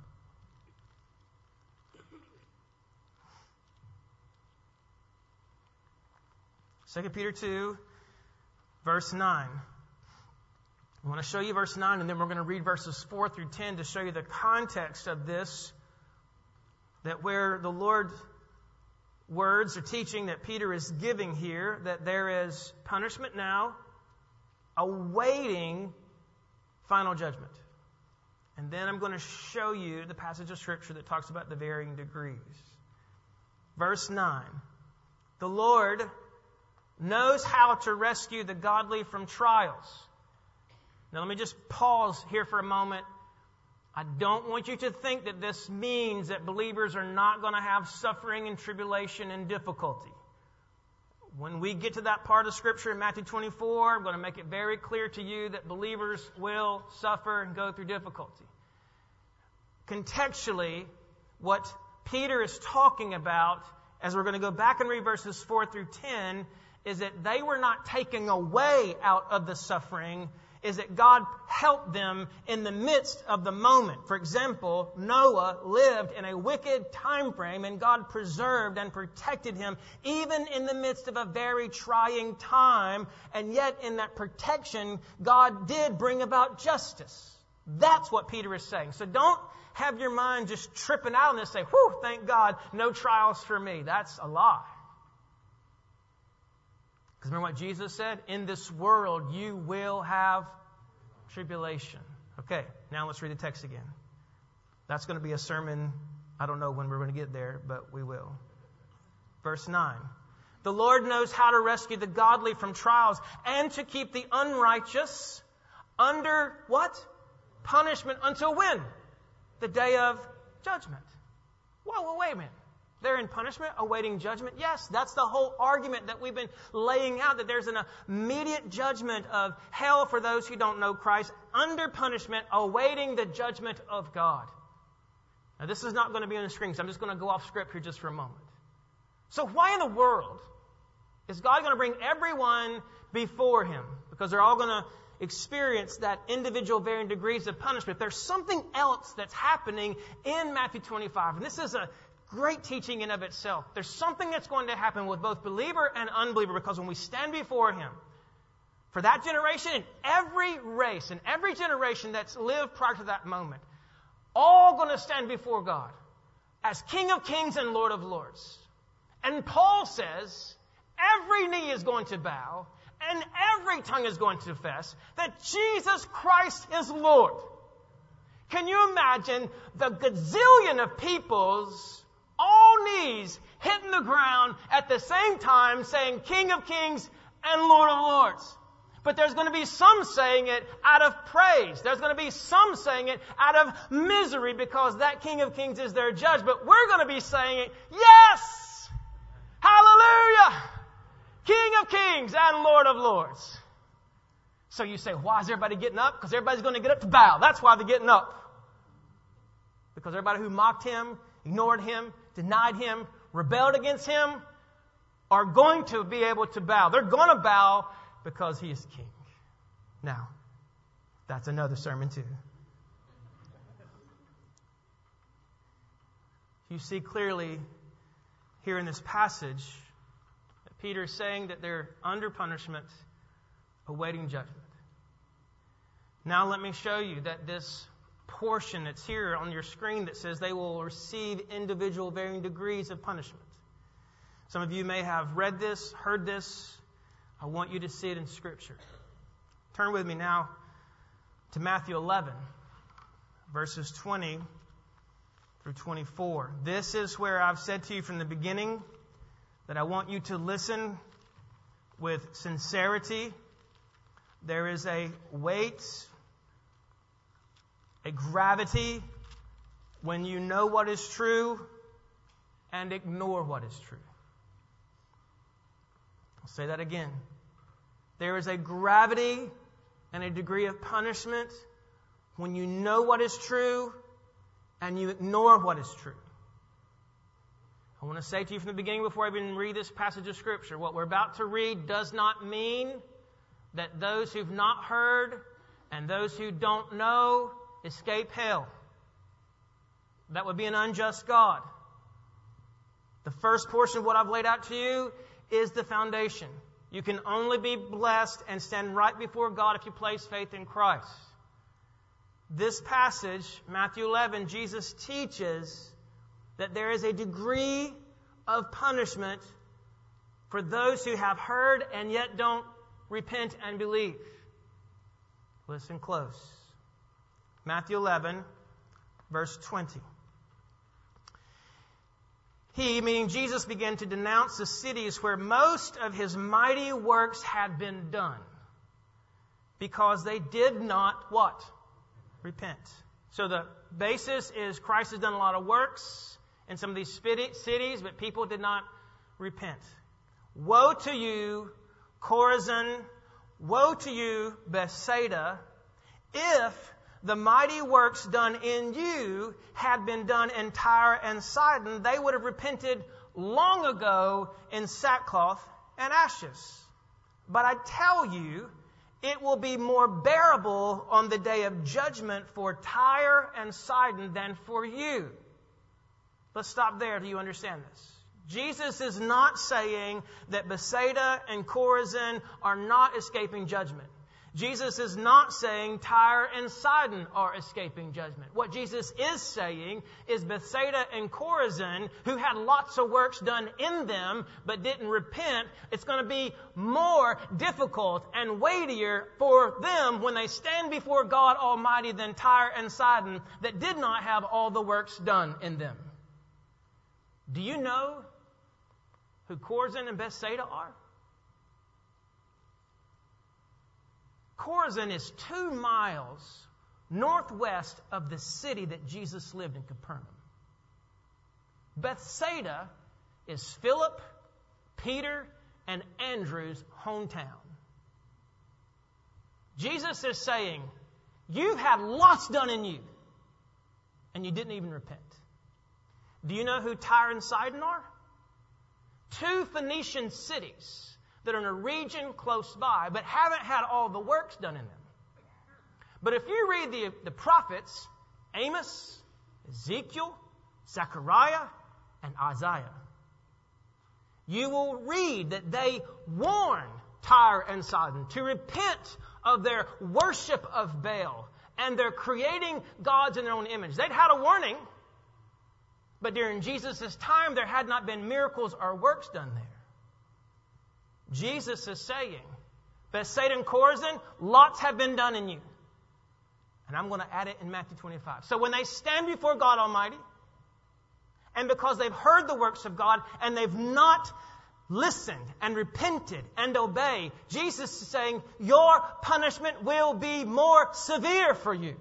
Second Peter two, verse nine. I want to show you verse nine, and then we're going to read verses four through ten to show you the context of this. That where the Lord's words are teaching that Peter is giving here, that there is punishment now, awaiting final judgment. And then I'm going to show you the passage of Scripture that talks about the varying degrees. Verse nine. The Lord knows how to rescue the godly from trials. Now let me just pause here for a moment. I don't want you to think that this means that believers are not going to have suffering and tribulation and difficulty. When we get to that part of Scripture in Matthew twenty-four, I'm going to make it very clear to you that believers will suffer and go through difficulty. Contextually, what Peter is talking about, as we're going to go back and read verses four through ten, is that they were not taken away out of the suffering, is that God helped them in the midst of the moment. For example, Noah lived in a wicked time frame, and God preserved and protected him even in the midst of a very trying time. And yet in that protection, God did bring about justice. That's what Peter is saying. So don't have your mind just tripping out and say, whew, thank God, no trials for me. That's a lie. Because remember what Jesus said? In this world you will have tribulation. Okay, now let's read the text again. That's going to be a sermon. I don't know when we're going to get there, but we will. Verse nine. The Lord knows how to rescue the godly from trials and to keep the unrighteous under what? Punishment until when? The day of judgment. Whoa, whoa, wait a minute. They're in punishment, awaiting judgment. Yes, that's the whole argument that we've been laying out, that there's an immediate judgment of hell for those who don't know Christ, under punishment, awaiting the judgment of God. Now, this is not going to be on the screen, so I'm just going to go off script here just for a moment. So why in the world is God going to bring everyone before Him? Because they're all going to experience that individual varying degrees of punishment. There's something else that's happening in Matthew twenty-five, and this is a great teaching in of itself. There's something that's going to happen with both believer and unbeliever, because when we stand before Him, for that generation and every race and every generation that's lived prior to that moment, all going to stand before God as King of Kings and Lord of Lords. And Paul says every knee is going to bow and every tongue is going to confess that Jesus Christ is Lord. Can you imagine the gazillion of people's all knees hitting the ground at the same time saying King of Kings and Lord of Lords? But there's going to be some saying it out of praise. There's going to be some saying it out of misery because that King of Kings is their judge. But we're going to be saying it, yes! Hallelujah! King of Kings and Lord of Lords. So you say, why is everybody getting up? Because everybody's going to get up to bow. That's why they're getting up. Because everybody who mocked him, ignored him, denied him, rebelled against him, are going to be able to bow. They're going to bow because he is king. Now, that's another sermon too. You see clearly here in this passage that Peter is saying that they're under punishment, awaiting judgment. Now let me show you that this portion that's here on your screen that says they will receive individual varying degrees of punishment. Some of you may have read this, heard this. I want you to see it in Scripture. Turn with me now to Matthew eleven, verses twenty through twenty-four. This is where I've said to you from the beginning that I want you to listen with sincerity. There is a weight, a gravity when you know what is true and ignore what is true. I'll say that again. There is a gravity and a degree of punishment when you know what is true and you ignore what is true. I want to say to you from the beginning before I even read this passage of Scripture, what we're about to read does not mean that those who've not heard and those who don't know escape hell. That would be an unjust God. The first portion of what I've laid out to you is the foundation. You can only be blessed and stand right before God if you place faith in Christ. This passage, Matthew eleven, Jesus teaches that there is a degree of punishment for those who have heard and yet don't repent and believe. Listen close. Matthew eleven, verse twenty. He, meaning Jesus, began to denounce the cities where most of his mighty works had been done, because they did not what? Repent. So the basis is Christ has done a lot of works in some of these cities, but people did not repent. Woe to you, Chorazin! Woe to you, Bethsaida! If the mighty works done in you had been done in Tyre and Sidon, they would have repented long ago in sackcloth and ashes. But I tell you, it will be more bearable on the day of judgment for Tyre and Sidon than for you. Let's stop there. Do you understand this? Jesus is not saying that Bethsaida and Chorazin are not escaping judgment. Jesus is not saying Tyre and Sidon are escaping judgment. What Jesus is saying is Bethsaida and Chorazin, who had lots of works done in them but didn't repent, it's going to be more difficult and weightier for them when they stand before God Almighty than Tyre and Sidon that did not have all the works done in them. Do you know who Chorazin and Bethsaida are? Chorazin is two miles northwest of the city that Jesus lived in, Capernaum. Bethsaida is Philip, Peter, and Andrew's hometown. Jesus is saying, you've had lots done in you, and you didn't even repent. Do you know who Tyre and Sidon are? Two Phoenician cities that are in a region close by, but haven't had all the works done in them. But if you read the, the prophets, Amos, Ezekiel, Zechariah, and Isaiah, you will read that they warn Tyre and Sidon to repent of their worship of Baal and their creating gods in their own image. They'd had a warning, but during Jesus' time, there had not been miracles or works done there. Jesus is saying, Bethsaida and Chorazin, lots have been done in you. And I'm going to add it in Matthew twenty-five. So when they stand before God Almighty, and because they've heard the works of God, and they've not listened and repented and obeyed, Jesus is saying, your punishment will be more severe for you.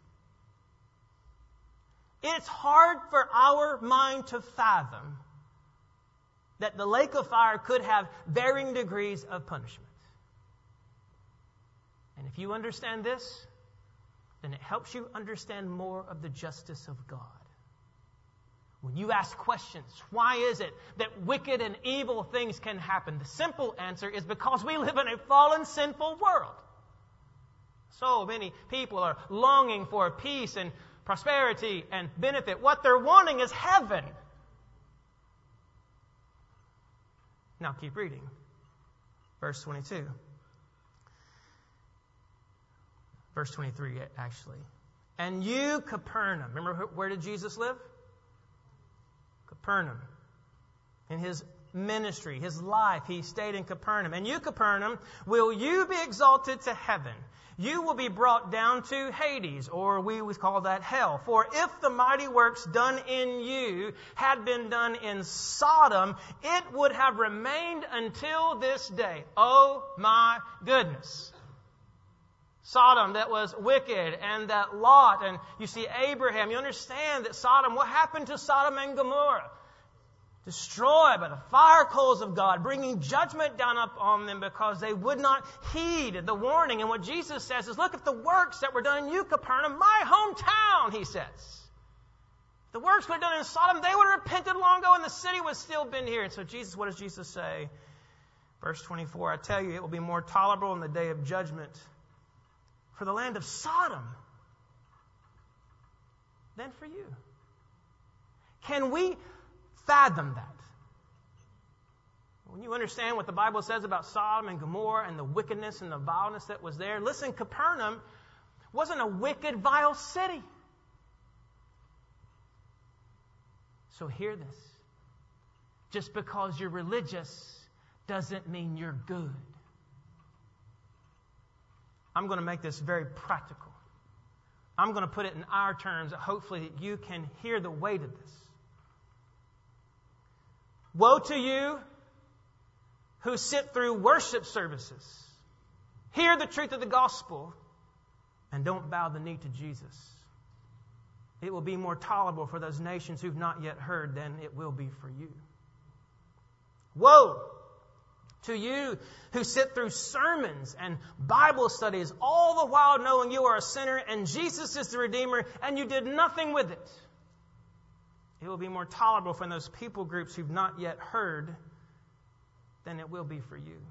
It's hard for our mind to fathom that the lake of fire could have varying degrees of punishment. And if you understand this, then it helps you understand more of the justice of God. When you ask questions, why is it that wicked and evil things can happen? The simple answer is because we live in a fallen, sinful world. So many people are longing for peace and prosperity and benefit. What they're wanting is heaven. Now keep reading. Verse twenty-two. Verse twenty-three, actually. And you, Capernaum. Remember, where did Jesus live? Capernaum. In his ministry, his life, he stayed in Capernaum. And you, Capernaum, will you be exalted to heaven? You will be brought down to Hades, or we would call that hell. For if the mighty works done in you had been done in Sodom, it would have remained until this day. Oh my goodness. Sodom that was wicked, and that Lot, and you see Abraham. You understand that Sodom, what happened to Sodom and Gomorrah? Destroyed by the fire coals of God, bringing judgment down upon them because they would not heed the warning. And what Jesus says is, look at the works that were done in you, Capernaum, my hometown, he says. If the works were done in Sodom, they would have repented long ago and the city would still been here. And so Jesus, what does Jesus say? Verse twenty-four, I tell you, it will be more tolerable in the day of judgment for the land of Sodom than for you. Can we fathom that? When you understand what the Bible says about Sodom and Gomorrah and the wickedness and the vileness that was there, listen, Capernaum wasn't a wicked, vile city. So hear this. Just because you're religious doesn't mean you're good. I'm going to make this very practical. I'm going to put it in our terms that hopefully you can hear the weight of this. Woe to you who sit through worship services, hear the truth of the gospel, and don't bow the knee to Jesus. It will be more tolerable for those nations who've not yet heard than it will be for you. Woe to you who sit through sermons and Bible studies, all the while knowing you are a sinner and Jesus is the Redeemer, and you did nothing with it. It will be more tolerable for those people groups who've not yet heard than it will be for you.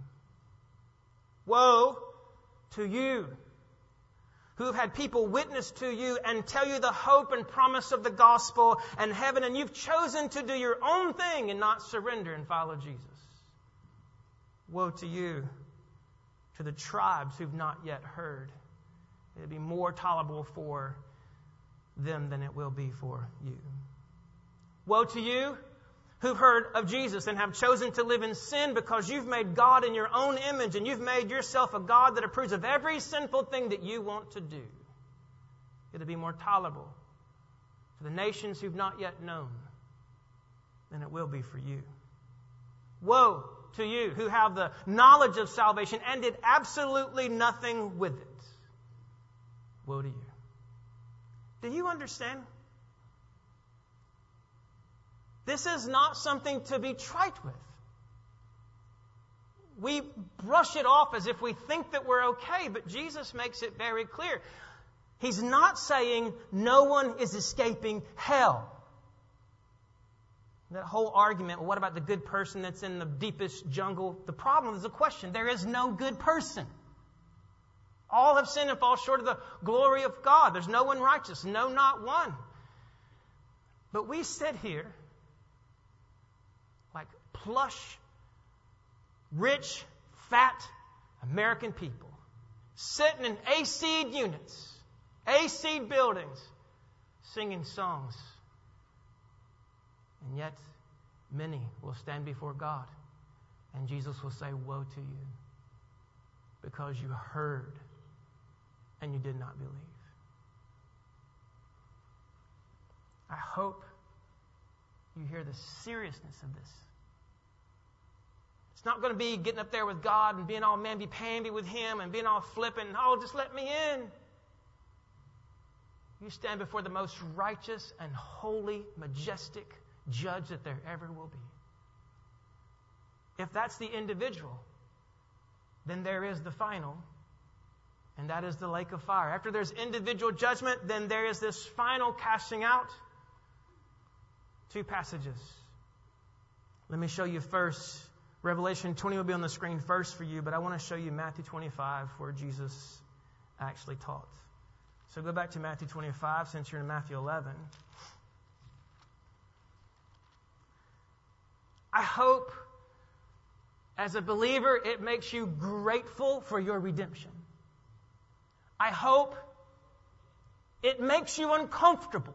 Woe to you who've had people witness to you and tell you the hope and promise of the gospel and heaven, and you've chosen to do your own thing and not surrender and follow Jesus. Woe to you, to the tribes who've not yet heard. It'll be more tolerable for them than it will be for you. Woe to you who've heard of Jesus and have chosen to live in sin because you've made God in your own image and you've made yourself a God that approves of every sinful thing that you want to do. It'll be more tolerable for the nations who've not yet known than it will be for you. Woe to you who have the knowledge of salvation and did absolutely nothing with it. Woe to you. Do you understand? This is not something to be trite with. We brush it off as if we think that we're okay, but Jesus makes it very clear. He's not saying no one is escaping hell. That whole argument, well, what about the good person that's in the deepest jungle? The problem is the question. There is no good person. All have sinned and fall short of the glory of God. There's no one righteous. No, not one. But we sit here like plush, rich, fat American people, sitting in A C units, A C buildings, singing songs. And yet, many will stand before God, and Jesus will say, woe to you, because you heard and you did not believe. I hope you hear the seriousness of this. It's not going to be getting up there with God and being all mamby-pamby with Him and being all flippant, oh, just let me in. You stand before the most righteous and holy, majestic judge that there ever will be. If that's the individual, then there is the final, and that is the lake of fire. After there's individual judgment, then there is this final casting out. Two passages. Let me show you first. Revelation twenty will be on the screen first for you, but I want to show you Matthew twenty-five, where Jesus actually taught. So go back to Matthew twenty-five since you're in Matthew eleven. I hope as a believer it makes you grateful for your redemption. I hope it makes you uncomfortable,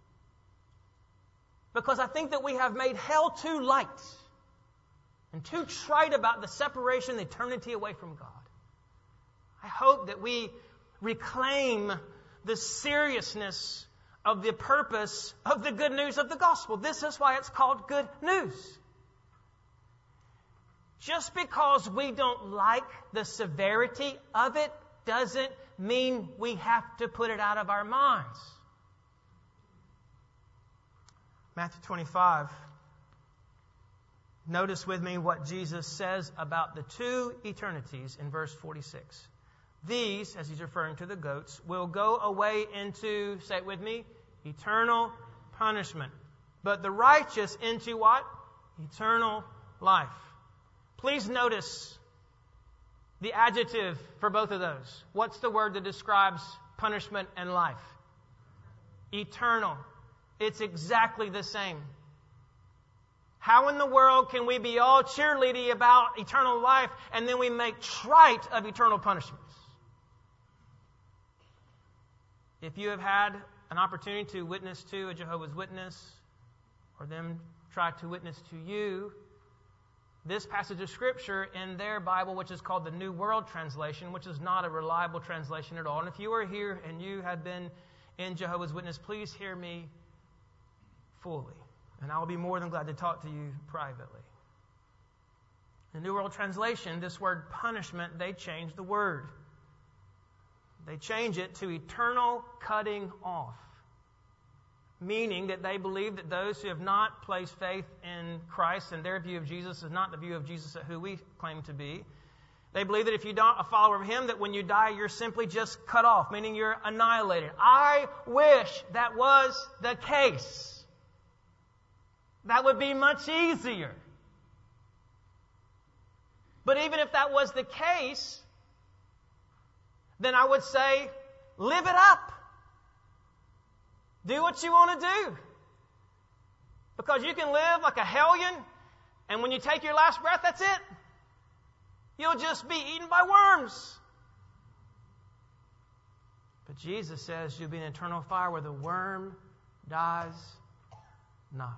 because I think that we have made hell too light and too trite about the separation, the eternity away from God. I hope that we reclaim the seriousness of the purpose of the good news of the gospel. This is why it's called good news. Just because we don't like the severity of it doesn't mean we have to put it out of our minds. Matthew twenty-five. Notice with me what Jesus says about the two eternities in verse forty-six. These, as he's referring to the goats, will go away into, say it with me, eternal punishment. But the righteous into what? Eternal life. Please notice the adjective for both of those. What's the word that describes punishment and life? Eternal. It's exactly the same. How in the world can we be all cheerleady about eternal life and then we make trite of eternal punishments? If you have had an opportunity to witness to a Jehovah's Witness, or them try to witness to you, this passage of Scripture in their Bible, which is called the New World Translation, which is not a reliable translation at all. And if you are here and you have been in Jehovah's Witness, please hear me fully. And I'll be more than glad to talk to you privately. The New World Translation, this word punishment, they change the word. They change it to eternal cutting off. Meaning that they believe that those who have not placed faith in Christ, and their view of Jesus is not the view of Jesus who we claim to be. They believe that if you're not a follower of Him, that when you die, you're simply just cut off, meaning you're annihilated. I wish that was the case. That would be much easier. But even if that was the case, then I would say, live it up. Do what you want to do. Because you can live like a hellion, and when you take your last breath, that's it. You'll just be eaten by worms. But Jesus says you'll be in eternal fire where the worm dies not.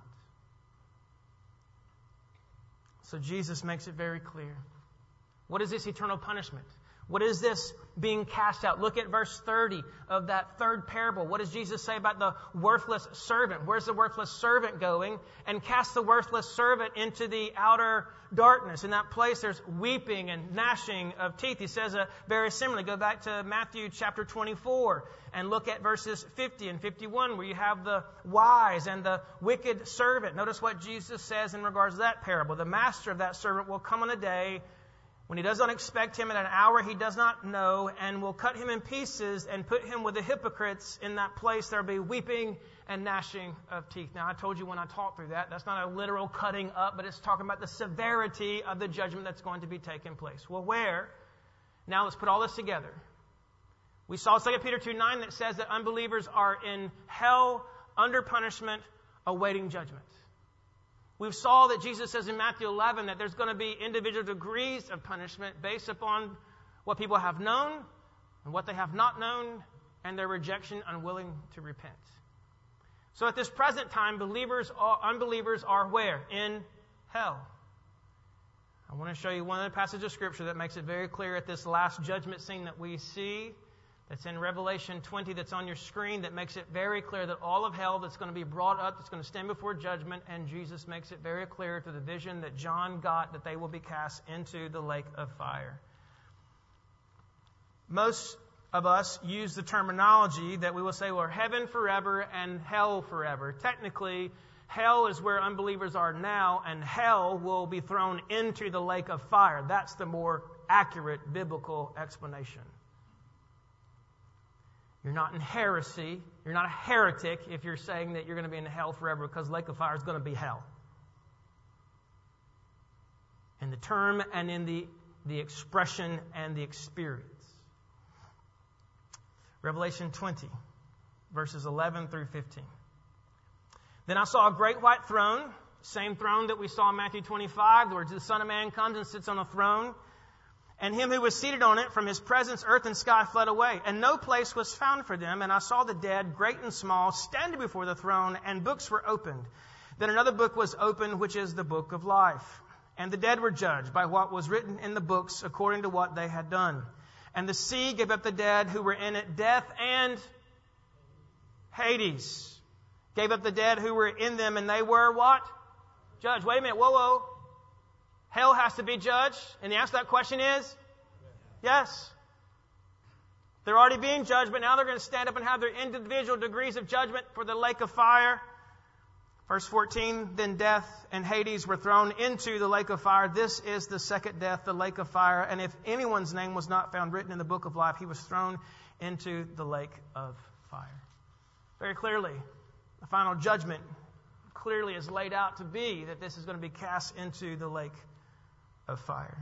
So Jesus makes it very clear. What is this eternal punishment? What is this being cast out? Look at verse thirty of that third parable. What does Jesus say about the worthless servant? Where's the worthless servant going? And cast the worthless servant into the outer darkness. In that place there's weeping and gnashing of teeth. He says uh, very similarly. Go back to Matthew chapter twenty-four and look at verses fifty and fifty-one where you have the wise and the wicked servant. Notice what Jesus says in regards to that parable. The master of that servant will come on a day when he does not expect him, at an hour he does not know, and will cut him in pieces and put him with the hypocrites. In that place there will be weeping and gnashing of teeth. Now, I told you when I talked through that, that's not a literal cutting up, but it's talking about the severity of the judgment that's going to be taking place. Well, where? Now let's put all this together. We saw Second Peter two nine that says that unbelievers are in hell under punishment, awaiting judgment. We saw that Jesus says in Matthew eleven that there's going to be individual degrees of punishment based upon what people have known and what they have not known and their rejection, unwilling to repent. So at this present time, believers, are, unbelievers are where? In hell. I want to show you one other passage of Scripture that makes it very clear at this last judgment scene that we see. That's in Revelation twenty that's on your screen that makes it very clear that all of hell that's going to be brought up, that's going to stand before judgment, and Jesus makes it very clear through the vision that John got that they will be cast into the lake of fire. Most of us use the terminology that we will say, well, heaven forever and hell forever. Technically, hell is where unbelievers are now, and hell will be thrown into the lake of fire. That's the more accurate biblical explanation. You're not in heresy. You're not a heretic if you're saying that you're going to be in hell forever, because lake of fire is going to be hell. In the term and in the, the expression and the experience. Revelation twenty, verses eleven through fifteen. Then I saw a great white throne, same throne that we saw in Matthew twenty-five, where the Son of Man comes and sits on a throne. And him who was seated on it, from his presence earth and sky fled away, and no place was found for them. And I saw the dead, great and small, standing before the throne, and books were opened. Then another book was opened, which is the book of life. And the dead were judged by what was written in the books according to what they had done. And the sea gave up the dead who were in it. Death and Hades gave up the dead who were in them, and they were what? Judged. Wait a minute. Whoa, whoa. Hell has to be judged. And the answer to that question is yes. They're already being judged, but now they're going to stand up and have their individual degrees of judgment for the lake of fire. Verse fourteen, then death and Hades were thrown into the lake of fire. This is the second death, the lake of fire. And if anyone's name was not found written in the book of life, he was thrown into the lake of fire. Very clearly, the final judgment clearly is laid out to be that this is going to be cast into the lake of fire.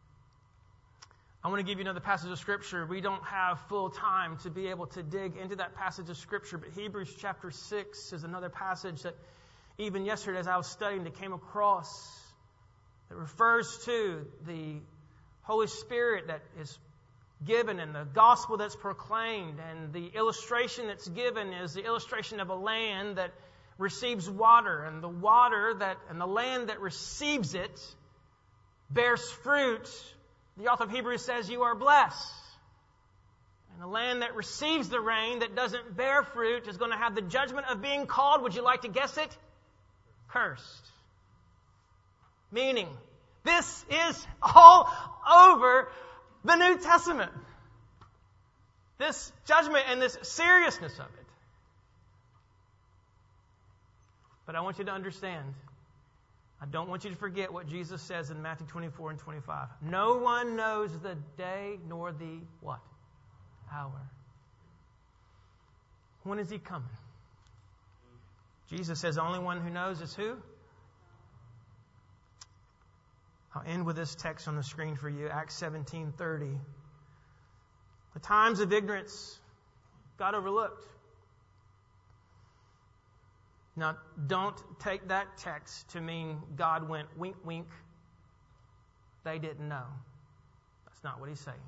I want to give you another passage of Scripture. We don't have full time to be able to dig into that passage of Scripture, but Hebrews chapter six is another passage that even yesterday as I was studying that came across that refers to the Holy Spirit that is given and the gospel that's proclaimed. And the illustration that's given is the illustration of a land that receives water, and the water that and the land that receives it bears fruit. The author of Hebrews says you are blessed. And the land that receives the rain that doesn't bear fruit is going to have the judgment of being called, would you like to guess it? Cursed. Meaning, this is all over the New Testament. This judgment and this seriousness of it. But I want you to understand, I don't want you to forget what Jesus says in Matthew twenty-four and twenty-five. No one knows the day nor the what? Hour. When is he coming? Jesus says the only one who knows is who? I'll end with this text on the screen for you, Acts seventeen thirty. The times of ignorance got overlooked. Now, don't take that text to mean God went wink, wink. They didn't know. That's not what he's saying.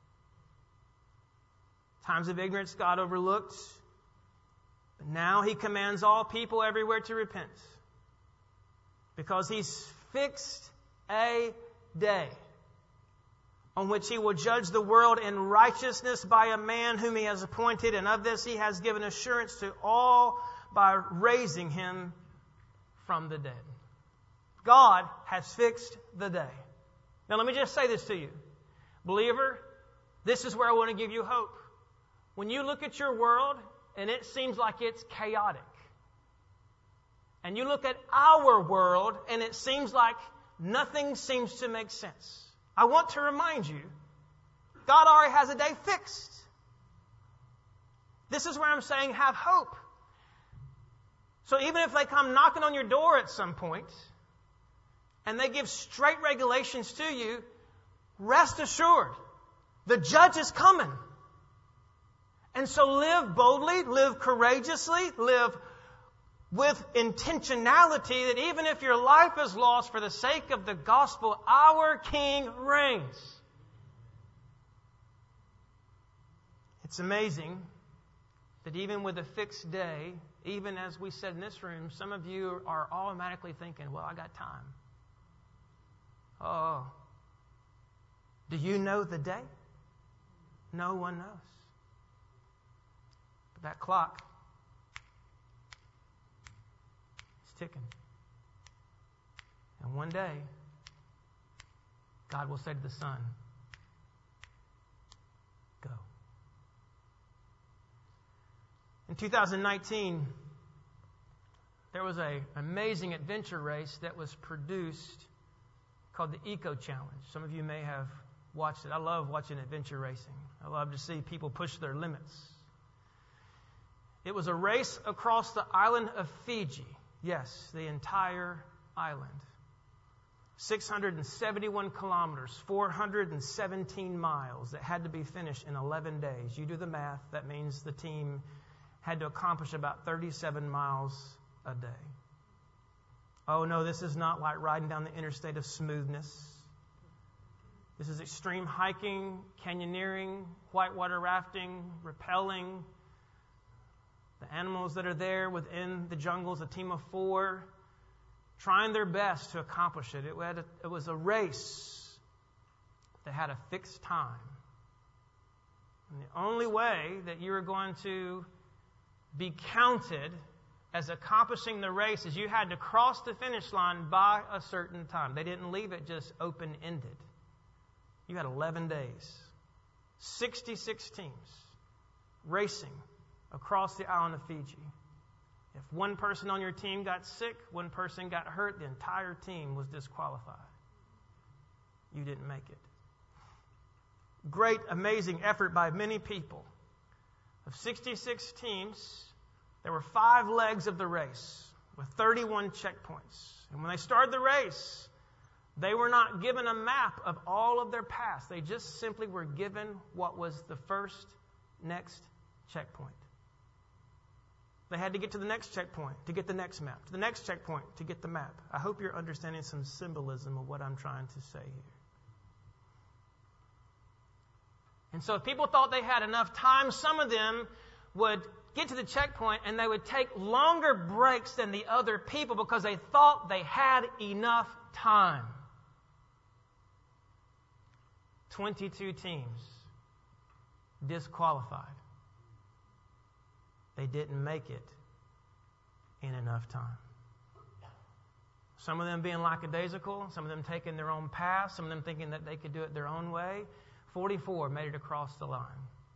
Times of ignorance got overlooked. But now he commands all people everywhere to repent. Because he's fixed a day on which he will judge the world in righteousness by a man whom he has appointed. And of this he has given assurance to all by raising him from the dead. God has fixed the day. Now let me just say this to you. Believer, this is where I want to give you hope. When you look at your world and it seems like it's chaotic, and you look at our world and it seems like nothing seems to make sense, I want to remind you, God already has a day fixed. This is where I'm saying have hope. So even if they come knocking on your door at some point and they give straight regulations to you, rest assured, the judge is coming. And so live boldly, live courageously, live with intentionality that even if your life is lost for the sake of the gospel, our King reigns. It's amazing that even with a fixed day, even as we said in this room, some of you are automatically thinking, well, I got time. Oh, do you know the day? No one knows. But that clock is ticking. And one day, God will say to the Son, go. In two thousand nineteen, there was an amazing adventure race that was produced called the Eco Challenge. Some of you may have watched it. I love watching adventure racing. I love to see people push their limits. It was a race across the island of Fiji. Yes, the entire island. six hundred seventy-one kilometers, four hundred seventeen miles that had to be finished in eleven days. You do the math. That means the team had to accomplish about thirty-seven miles a day. Oh no, this is not like riding down the interstate of smoothness. This is extreme hiking, canyoneering, whitewater rafting, rappelling. The animals that are there within the jungles, a team of four, trying their best to accomplish it. It, had a, it was a race that had a fixed time. And the only way that you were going to be counted as accomplishing the race is you had to cross the finish line by a certain time. They didn't leave it just open-ended. You had eleven days, sixty-six teams racing across the island of Fiji. If one person on your team got sick, one person got hurt, the entire team was disqualified. You didn't make it. Great, amazing effort by many people. Of sixty-six teams, there were five legs of the race with thirty-one checkpoints. And when they started the race, they were not given a map of all of their paths. They just simply were given what was the first, next checkpoint. They had to get to the next checkpoint to get the next map, to the next checkpoint to get the map. I hope you're understanding some symbolism of what I'm trying to say here. And so if people thought they had enough time, some of them would get to the checkpoint and they would take longer breaks than the other people because they thought they had enough time. twenty-two teams disqualified. They didn't make it in enough time. Some of them being lackadaisical, some of them taking their own path, some of them thinking that they could do it their own way. forty-four made it across the line.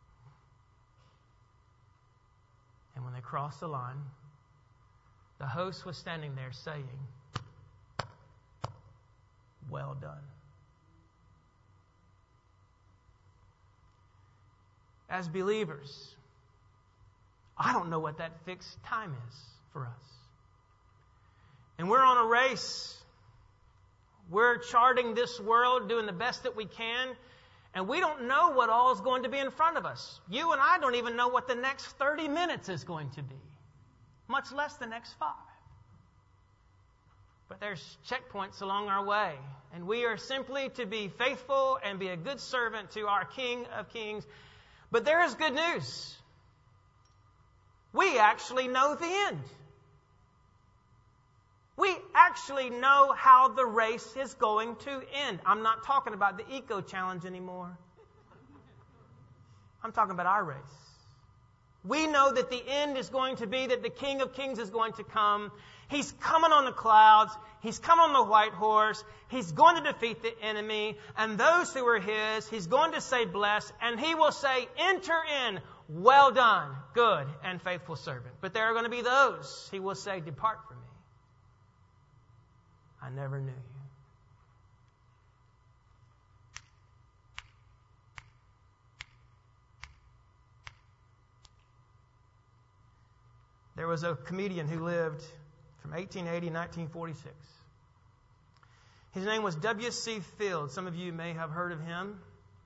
And when they crossed the line, the host was standing there saying, "Well done." As believers, I don't know what that fixed time is for us. And we're on a race. We're charting this world, doing the best that we can, and we don't know what all is going to be in front of us. You and I don't even know what the next thirty minutes is going to be, much less the next five. But there's checkpoints along our way, and we are simply to be faithful and be a good servant to our King of Kings. But there is good news. We actually know the end. We actually know how the race is going to end. I'm not talking about the Eco Challenge anymore. I'm talking about our race. We know that the end is going to be that the King of Kings is going to come. He's coming on the clouds. He's coming on the white horse. He's going to defeat the enemy. And those who are his, he's going to say bless. And he will say, "Enter in, well done, good and faithful servant." But there are going to be those he will say, "Depart from me. I never knew you." There was a comedian who lived from eighteen eighty to nineteen forty-six. His name was W C Fields. Some of you may have heard of him.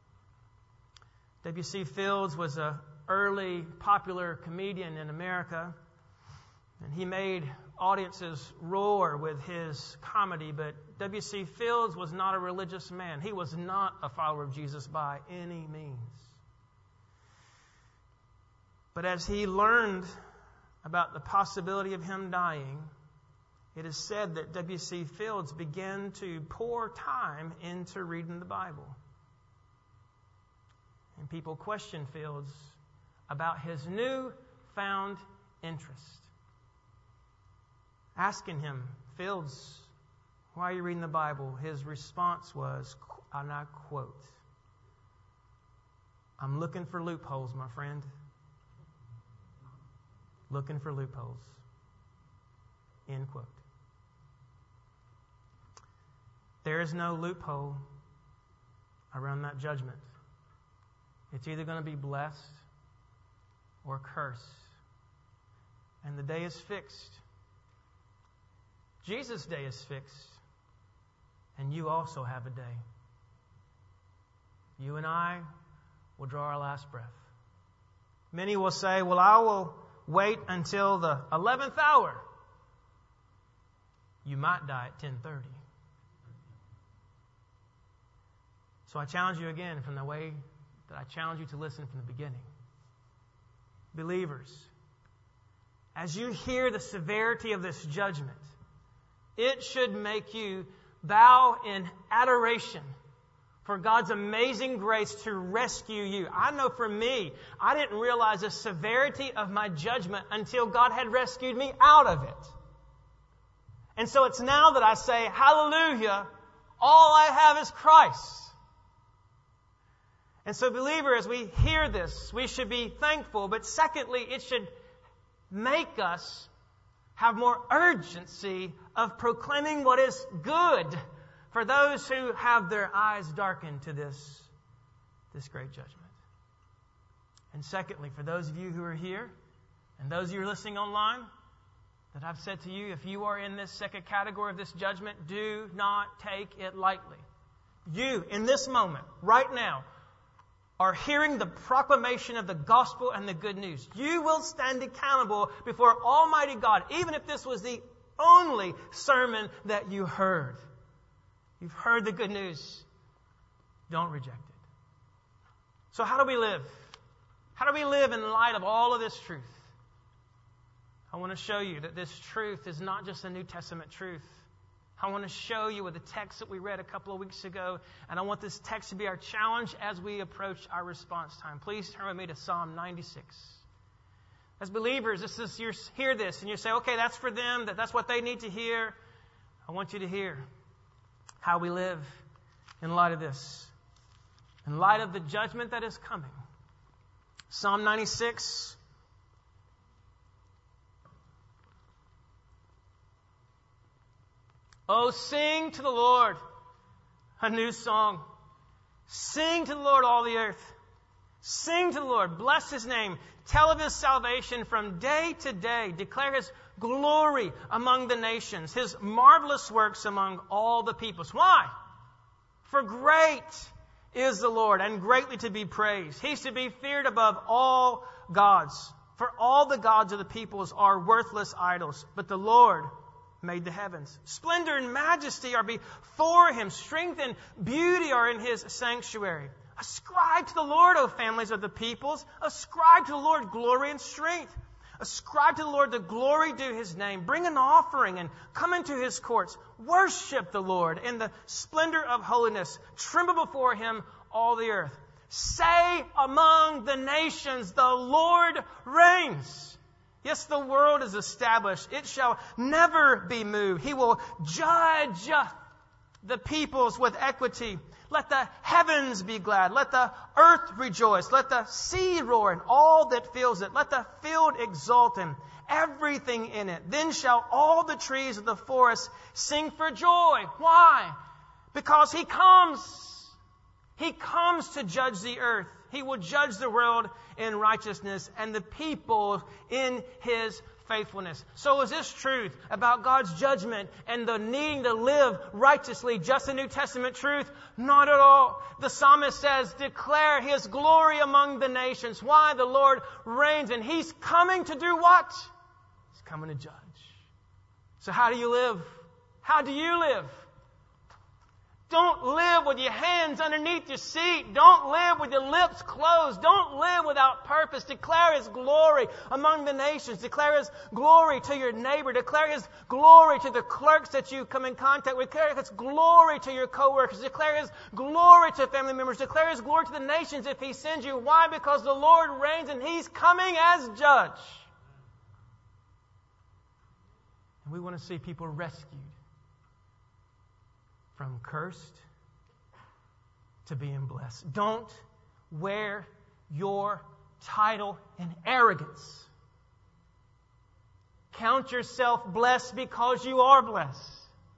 W C Fields was an early popular comedian in America, and he made audiences roar with his comedy. But W C Fields was not a religious man. He was not a follower of Jesus by any means. But as he learned about the possibility of him dying, it is said that W C Fields began to pour time into reading the Bible. And people questioned Fields about his newfound interest. Asking him, "Fields, why are you reading the Bible?" His response was, and I quote, "I'm looking for loopholes, my friend. Looking for loopholes." End quote. There is no loophole around that judgment. It's either going to be blessed or cursed And the day is fixed. Jesus' day is fixed. And you also have a day. You and I will draw our last breath. Many will say, well, I will wait until the eleventh hour. You might die at ten thirty. So I challenge you again from the way that I challenge you to listen from the beginning. Believers, as you hear the severity of this judgment, it should make you bow in adoration for God's amazing grace to rescue you. I know for me, I didn't realize the severity of my judgment until God had rescued me out of it. And so it's now that I say, hallelujah, all I have is Christ. And so, believer, as we hear this, we should be thankful. But secondly, it should make us have more urgency of proclaiming what is good for those who have their eyes darkened to this, this great judgment. And secondly, for those of you who are here and those of you who are listening online, that I've said to you, if you are in this second category of this judgment, do not take it lightly. You, in this moment, right now, are hearing the proclamation of the gospel and the good news. You will stand accountable before Almighty God, even if this was the only sermon that you heard. You've heard the good news. Don't reject it. So how do we live? How do we live in light of all of this truth? I want to show you that this truth is not just a New Testament truth. I want to show you with the text that we read a couple of weeks ago, and I want this text to be our challenge as we approach our response time. Please turn with me to Psalm ninety-six. As believers, this is you hear this and you say, okay, that's for them, that that's what they need to hear. I want you to hear how we live in light of this, in light of the judgment that is coming. Psalm ninety-six. Oh, sing to the Lord a new song. Sing to the Lord, all the earth. Sing to the Lord. Bless His name. Tell of His salvation from day to day. Declare His glory among the nations, His marvelous works among all the peoples. Why? For great is the Lord and greatly to be praised. He's to be feared above all gods. For all the gods of the peoples are worthless idols, but the Lord made the heavens. Splendor and majesty are before Him. Strength and beauty are in His sanctuary. Ascribe to the Lord, O families of the peoples. Ascribe to the Lord glory and strength. Ascribe to the Lord the glory due His name. Bring an offering and come into His courts. Worship the Lord in the splendor of holiness. Tremble before Him, all the earth. Say among the nations, the Lord reigns. Yes, the world is established. It shall never be moved. He will judge the peoples with equity. Let the heavens be glad. Let the earth rejoice. Let the sea roar and all that fills it. Let the field exult and everything in it. Then shall all the trees of the forest sing for joy. Why? Because He comes. He comes to judge the earth. He will judge the world in righteousness and the people in His faithfulness. So is this truth about God's judgment and the needing to live righteously just a New Testament truth? Not at all. The psalmist says, declare His glory among the nations. Why? The Lord reigns and He's coming to do what? He's coming to judge. So how do you live? How do you live? Don't live with your hands underneath your seat. Don't live with your lips closed. Don't live without purpose. Declare His glory among the nations. Declare His glory to your neighbor. Declare His glory to the clerks that you come in contact with. Declare His glory to your coworkers. Declare His glory to family members. Declare His glory to the nations if He sends you. Why? Because the Lord reigns and He's coming as judge. And we want to see people rescued from cursed to being blessed. Don't wear your title in arrogance. Count yourself blessed because you are blessed.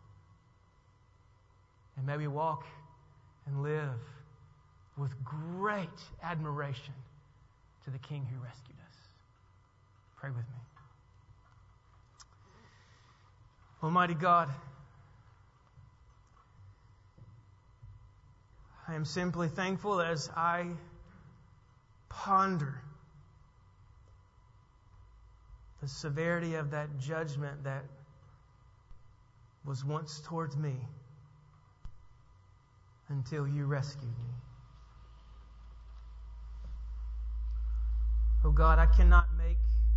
And may we walk and live with great admiration to the King who rescued us. Pray with me. Almighty God, I am simply thankful as I ponder the severity of that judgment that was once towards me until you rescued me. Oh God, I cannot make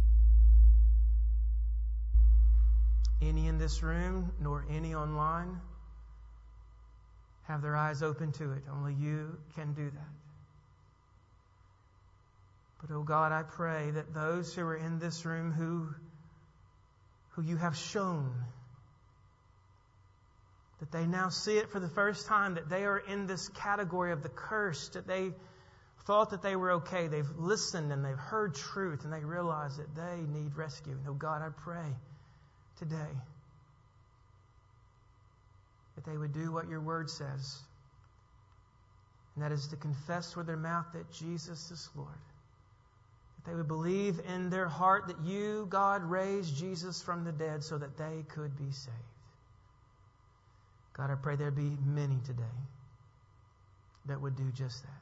any in this room nor any online have their eyes open to it. Only you can do that. But, oh God, I pray that those who are in this room who, who you have shown, that they now see it for the first time, that they are in this category of the cursed, that they thought that they were okay. They've listened and they've heard truth and they realize that they need rescue. And, oh God, I pray today that they would do what your word says, and that is to confess with their mouth that Jesus is Lord. That they would believe in their heart that you, God, raised Jesus from the dead so that they could be saved. God, I pray there be many today that would do just that.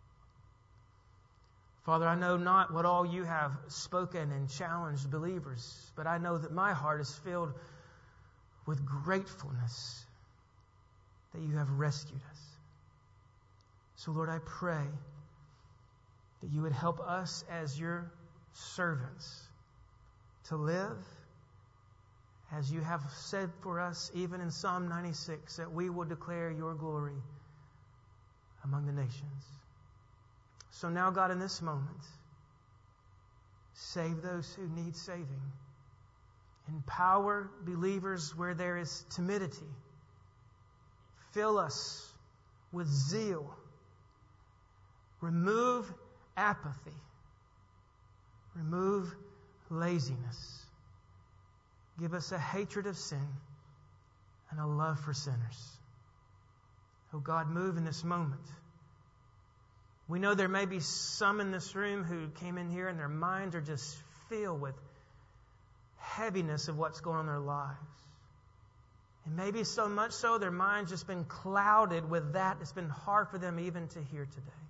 Father, I know not what all you have spoken and challenged believers, but I know that my heart is filled with gratefulness that you have rescued us. So, Lord, I pray that you would help us as your servants to live as you have said for us, even in Psalm ninety-six, that we will declare your glory among the nations. So now, God, in this moment, save those who need saving. Empower believers where there is timidity. Fill us with zeal. Remove apathy. Remove laziness. Give us a hatred of sin and a love for sinners. Oh God, move in this moment. We know there may be some in this room who came in here and their minds are just filled with heaviness of what's going on in their lives. And maybe so much so their mind's just been clouded with that. It's been hard for them even to hear today.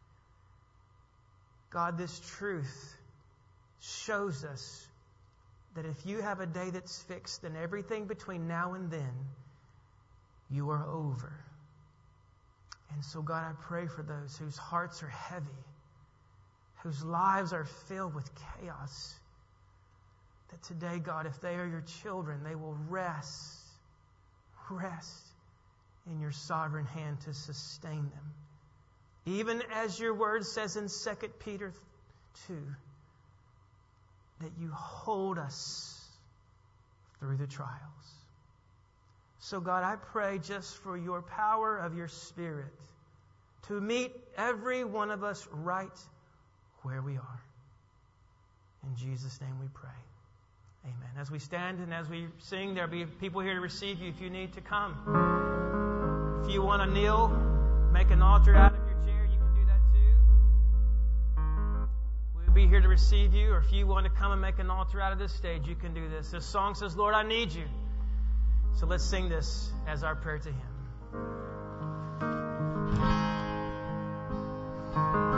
God, this truth shows us that if you have a day that's fixed, then everything between now and then, you are over. And so, God, I pray for those whose hearts are heavy, whose lives are filled with chaos, that today, God, if they are your children, they will rest, rest in your sovereign hand to sustain them. Even as your word says in Second Peter two, that you hold us through the trials. So, God, I pray just for your power of your Spirit to meet every one of us right where we are. In Jesus' name we pray. Amen. As we stand and as we sing, there'll be people here to receive you if you need to come. If you want to kneel, make an altar out of your chair, you can do that too. We'll be here to receive you. Or if you want to come and make an altar out of this stage, you can do this. This song says, Lord, I need you. So let's sing this as our prayer to Him.